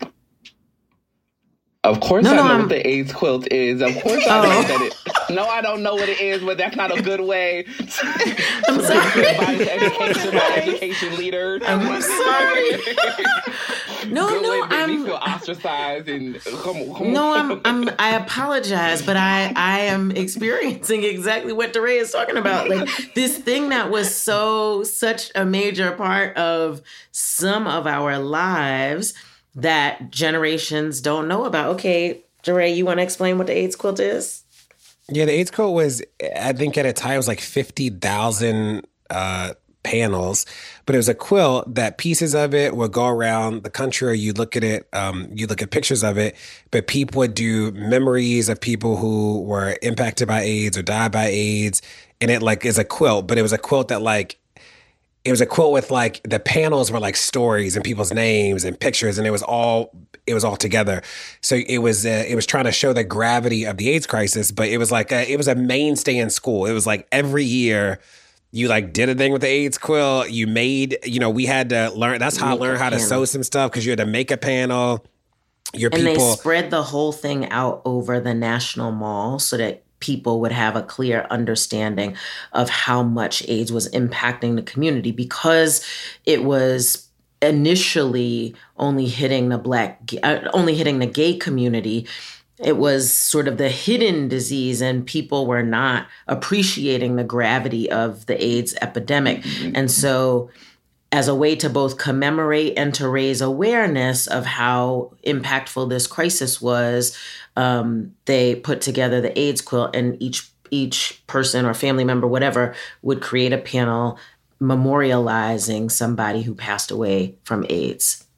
Of course no, I no, know I'm... what the AIDS quilt is. Of course I know that it... No, I don't know what it is, but that's not a good way to, I'm sorry. to education, my education leader. I'm sorry. no, good no, way to make I'm... me feel ostracized and... Come, come no, I'm, I'm... I apologize, but I, I am experiencing exactly what DeRay is talking about. Like, this thing that was so... such a major part of some of our lives that generations don't know about. Okay, DeRay, you want to explain what the AIDS quilt is? Yeah, the AIDS quilt was, I think at a time, it was like fifty thousand uh, panels, but it was a quilt that pieces of it would go around the country, or you look at it, um, you look at pictures of it, but people would do memories of people who were impacted by AIDS or died by AIDS, and it like is a quilt, but it was a quilt that like, it was a quilt with like, the panels were like stories and people's names and pictures, and it was all, it was all together. So it was, uh, it was trying to show the gravity of the AIDS crisis, but it was like, a, it was a mainstay in school. It was like every year you like did a thing with the AIDS quilt. You made, you know, we had to learn, that's how I learned how to sew some stuff, because you had to make a panel. Your and people. they spread the whole thing out over the National Mall so that people would have a clear understanding of how much AIDS was impacting the community, because it was initially only hitting the black, uh, only hitting the gay community. It was sort of the hidden disease, and people were not appreciating the gravity of the AIDS epidemic. Mm-hmm. And so as a way to both commemorate and to raise awareness of how impactful this crisis was, um, they put together the AIDS quilt, and each each person or family member, whatever, would create a panel memorializing somebody who passed away from AIDS.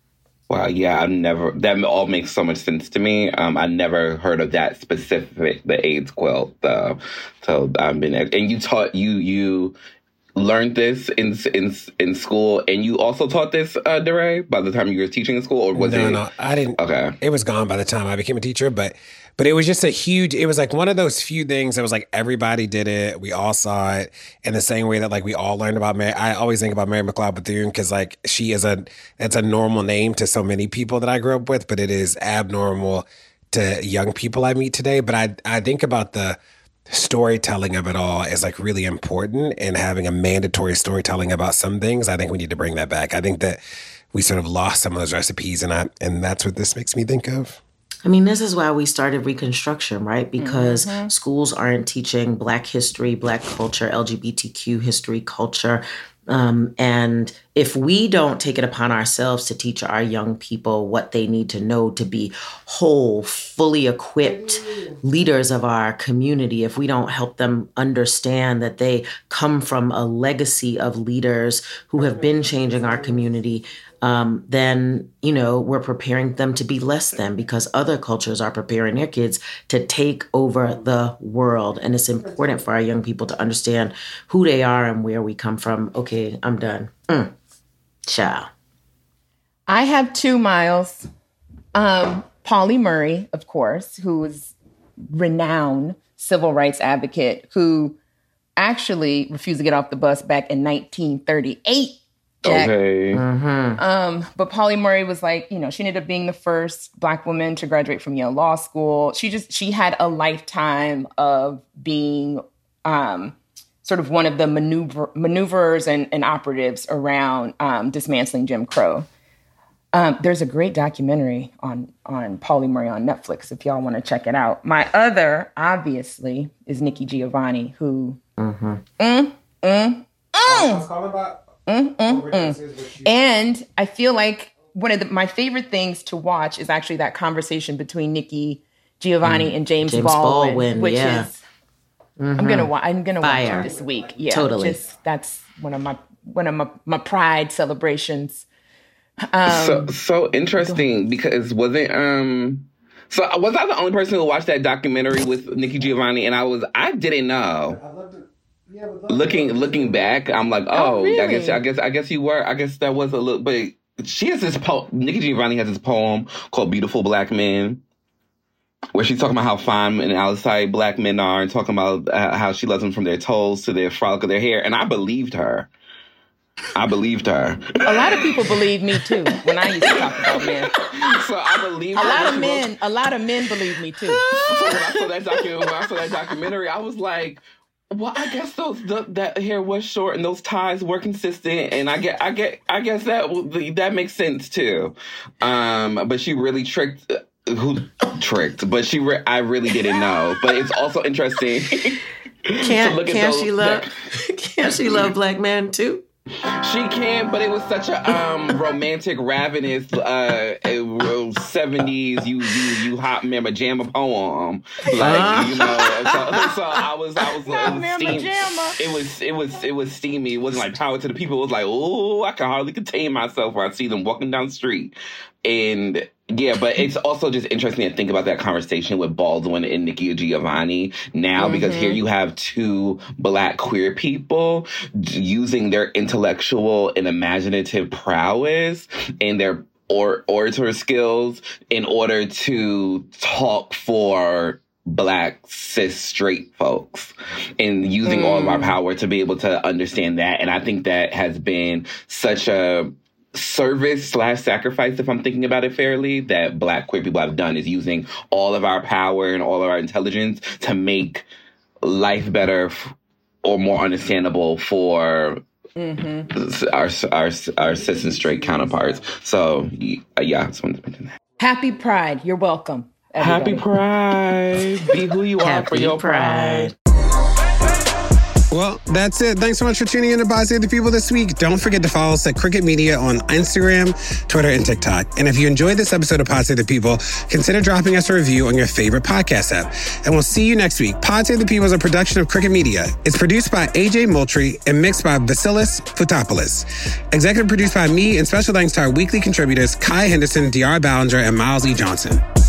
Wow, yeah, I've never, that all makes so much sense to me. Um, I never heard of that specific, the AIDS quilt. Uh, so I've been, and you taught, you, you learned this in in in school, and you also taught this, uh, DeRay, by the time you were teaching in school, or was no, it? No, I didn't. Okay. It was gone by the time I became a teacher, but But it was just a huge, it was like one of those few things that was like everybody did it. We all saw it in the same way that like we all learned about Mary. I always think about Mary McLeod Bethune because like she is a, it's a normal name to so many people that I grew up with, but it is abnormal to young people I meet today. But I, I think about the storytelling of it all as like really important, and having a mandatory storytelling about some things. I think we need to bring that back. I think that we sort of lost some of those recipes, and I, and that's what this makes me think of. I mean, this is why we started Reconstruction, right? Because mm-hmm. schools aren't teaching Black history, Black culture, L G B T Q history, culture. Um, and if we don't take it upon ourselves to teach our young people what they need to know to be whole, fully equipped leaders of our community, if we don't help them understand that they come from a legacy of leaders who have been changing our community, um, then, you know, we're preparing them to be less than, because other cultures are preparing their kids to take over the world. And it's important for our young people to understand who they are and where we come from. Okay, I'm done. Mm. Ciao. I have two, Miles. Um, Pauli Murray, of course, who is renowned civil rights advocate, who actually refused to get off the bus back in nineteen thirty-eight. Jack. Okay. Mm-hmm. Um, but Pauli Murray was like, you know, she ended up being the first Black woman to graduate from Yale Law School. She just, she had a lifetime of being um, sort of one of the maneuver, maneuverers and, and operatives around um, dismantling Jim Crow. Um, there's a great documentary on, on Pauli Murray on Netflix if y'all want to check it out. My other, obviously, is Nikki Giovanni, who... Mm-hmm. Mm, mm, mm. about Mm, mm, mm. And I feel like one of the, my favorite things to watch is actually that conversation between Nikki Giovanni mm. and James, James Baldwin, Baldwin, which yeah. is mm-hmm. I'm gonna wa- I'm gonna Fire. watch it this week. Yeah, Totally. Just, that's one of my one of my, my pride celebrations. Um, so so interesting, because wasn't um so was I the only person who watched that documentary with Nikki Giovanni? And I was I didn't know. I loved it. Yeah, Looking looking back, I'm like, oh, Oh, really? I guess I guess I guess you were. I guess that was a little. But she has this poem. Nikki Giovanni has this poem called "Beautiful Black Men," where she's talking about how fine and outside Black men are, and talking about uh, how she loves them from their toes to their frolic of their hair. And I believed her. I believed her. a lot of people believe me too when I used to talk about men. So I believed A her lot when of she men, wrote- a lot of men believe me too. So when I saw that docu- when I saw that documentary, I was like, well, I guess those the, that hair was short and those ties were consistent, and I get, I get, I guess that that makes sense too. Um, but she really tricked. Who tricked? But she, re- I really didn't know. But it's also interesting. Can't, look at can't those- she love, can't she love Black men too? She can, but it was such a um, romantic, ravenous uh, seventies. You, you, you hot mama jamma poem, like you know. So, so I was, I was, Hot it was mama steamy. jamma. It was, it was, it was steamy. It wasn't like power to the people. It was like, oh, I can hardly contain myself when I see them walking down the street. And yeah, but it's also just interesting to think about that conversation with Baldwin and Nikki Giovanni now, mm-hmm. because here you have two Black queer people using their intellectual and imaginative prowess and their or- orator skills in order to talk for Black cis straight folks, and using mm. all of our power to be able to understand that. And I think that has been such a service slash sacrifice, if I'm thinking about it fairly, that Black queer people have done, is using all of our power and all of our intelligence to make life better f- or more understandable for mm-hmm. our, our our cis and straight counterparts. So yeah, I just wanted to mention that. Happy Pride. You're welcome, everybody. Happy Pride. Be who you are Happy for your pride. pride. Well, that's it. Thanks so much for tuning in to Pod Save the People this week. Don't forget to follow us at Crooked Media on Instagram, Twitter, and TikTok. And if you enjoyed this episode of Pod Save the People, consider dropping us a review on your favorite podcast app. And we'll see you next week. Pod Save the People is a production of Crooked Media. It's produced by A J Moultrie and mixed by Vasilis Foutopoulos. Executive produced by me, and special thanks to our weekly contributors, Kai Henderson, D R Ballinger, and Miles E. Johnson.